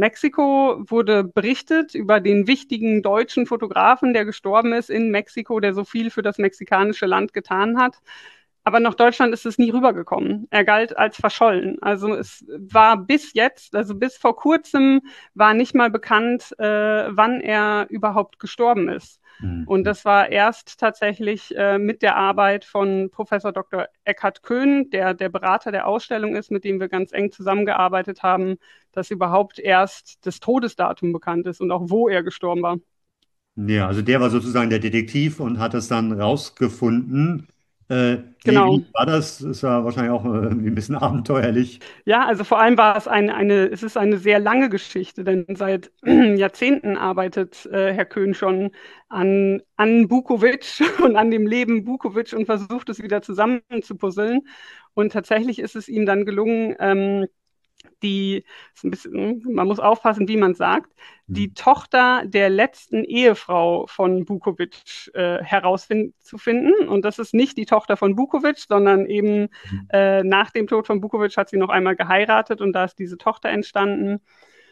Mexiko wurde berichtet über den wichtigen deutschen Fotografen, der gestorben ist in Mexiko, der so viel für das mexikanische Land getan hat. Aber nach Deutschland ist es nie rübergekommen. Er galt als verschollen. Also es war bis jetzt, also bis vor kurzem, war nicht mal bekannt, äh, wann er überhaupt gestorben ist. Mhm. Und das war erst tatsächlich äh, mit der Arbeit von Professor Doktor Eckhard Köhn, der der Berater der Ausstellung ist, mit dem wir ganz eng zusammengearbeitet haben, dass überhaupt erst das Todesdatum bekannt ist und auch wo er gestorben war. Ja, also der war sozusagen der Detektiv und hat es dann rausgefunden. Äh, genau. Wie war das? Das war wahrscheinlich auch äh, ein bisschen abenteuerlich. Ja, also vor allem war es eine, eine, es ist eine sehr lange Geschichte, denn seit Jahrzehnten arbeitet äh, Herr Köhn schon an, an Bukowicz und an dem Leben Bukowicz und versucht es wieder zusammenzupuzzeln. Und tatsächlich ist es ihm dann gelungen, ähm, die, ist ein bisschen, man muss aufpassen, wie man sagt, die Tochter der letzten Ehefrau von Bukowicz äh, herauszufinden. Und das ist nicht die Tochter von Bukowicz, sondern eben äh, nach dem Tod von Bukowicz hat sie noch einmal geheiratet und da ist diese Tochter entstanden.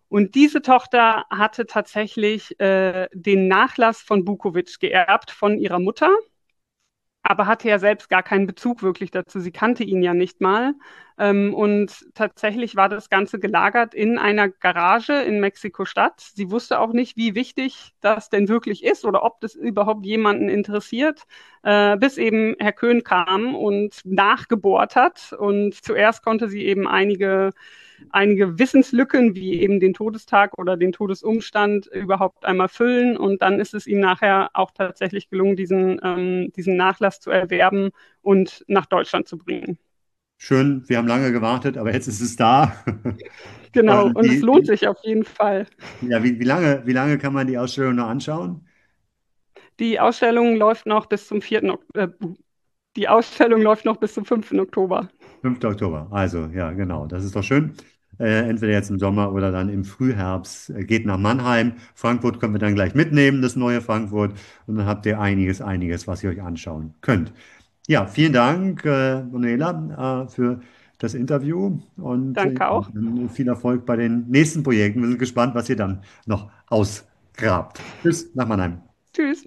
Und diese Tochter hatte tatsächlich äh, den Nachlass von Bukowicz geerbt von ihrer Mutter, aber hatte ja selbst gar keinen Bezug wirklich dazu. Sie kannte ihn ja nicht mal. Ähm, und tatsächlich war das Ganze gelagert in einer Garage in Mexiko-Stadt. Sie wusste auch nicht, wie wichtig das denn wirklich ist oder ob das überhaupt jemanden interessiert, äh, bis eben Herr Köhn kam und nachgebohrt hat. Und zuerst konnte sie eben einige einige Wissenslücken wie eben den Todestag oder den Todesumstand überhaupt einmal füllen. Und dann ist es ihm nachher auch tatsächlich gelungen, diesen, ähm, diesen Nachlass zu erwerben und nach Deutschland zu bringen. Schön, wir haben lange gewartet, aber jetzt ist es da. Genau, Und und die- es lohnt sich auf jeden Fall. Ja, wie, wie lange, wie lange kann man die Ausstellung noch anschauen? Die Ausstellung läuft noch bis zum vierten Ok- äh, die Ausstellung läuft noch bis zum fünften Oktober. fünften Oktober. Also, ja, genau. Das ist doch schön. Äh, entweder jetzt im Sommer oder dann im Frühherbst. Äh, geht nach Mannheim. Frankfurt können wir dann gleich mitnehmen, das neue Frankfurt. Und dann habt ihr einiges, einiges, was ihr euch anschauen könnt. Ja, vielen Dank, äh, Manuela, äh, für das Interview. Und Danke äh, auch. dann viel Erfolg bei den nächsten Projekten. Wir sind gespannt, was ihr dann noch ausgrabt. Tschüss nach Mannheim. Tschüss.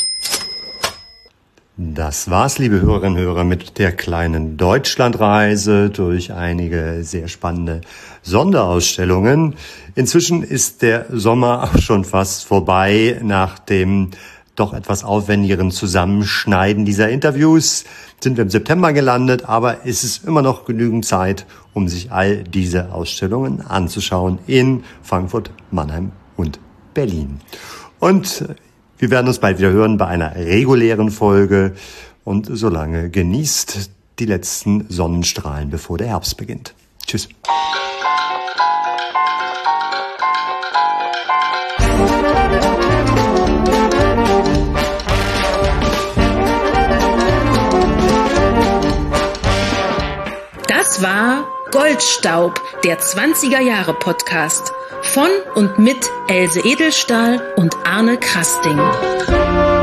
Das war's, liebe Hörerinnen und Hörer, mit der kleinen Deutschlandreise durch einige sehr spannende Sonderausstellungen. Inzwischen ist der Sommer auch schon fast vorbei. Nach dem doch etwas aufwendigeren Zusammenschneiden dieser Interviews sind wir im September gelandet, aber es ist immer noch genügend Zeit, um sich all diese Ausstellungen anzuschauen in Frankfurt, Mannheim und Berlin. Und wir werden uns bald wieder hören bei einer regulären Folge. Und solange genießt die letzten Sonnenstrahlen, bevor der Herbst beginnt. Tschüss. Das war Goldstaub, der zwanziger Jahre Podcast von und mit Else Edelstahl und Arne Krasting.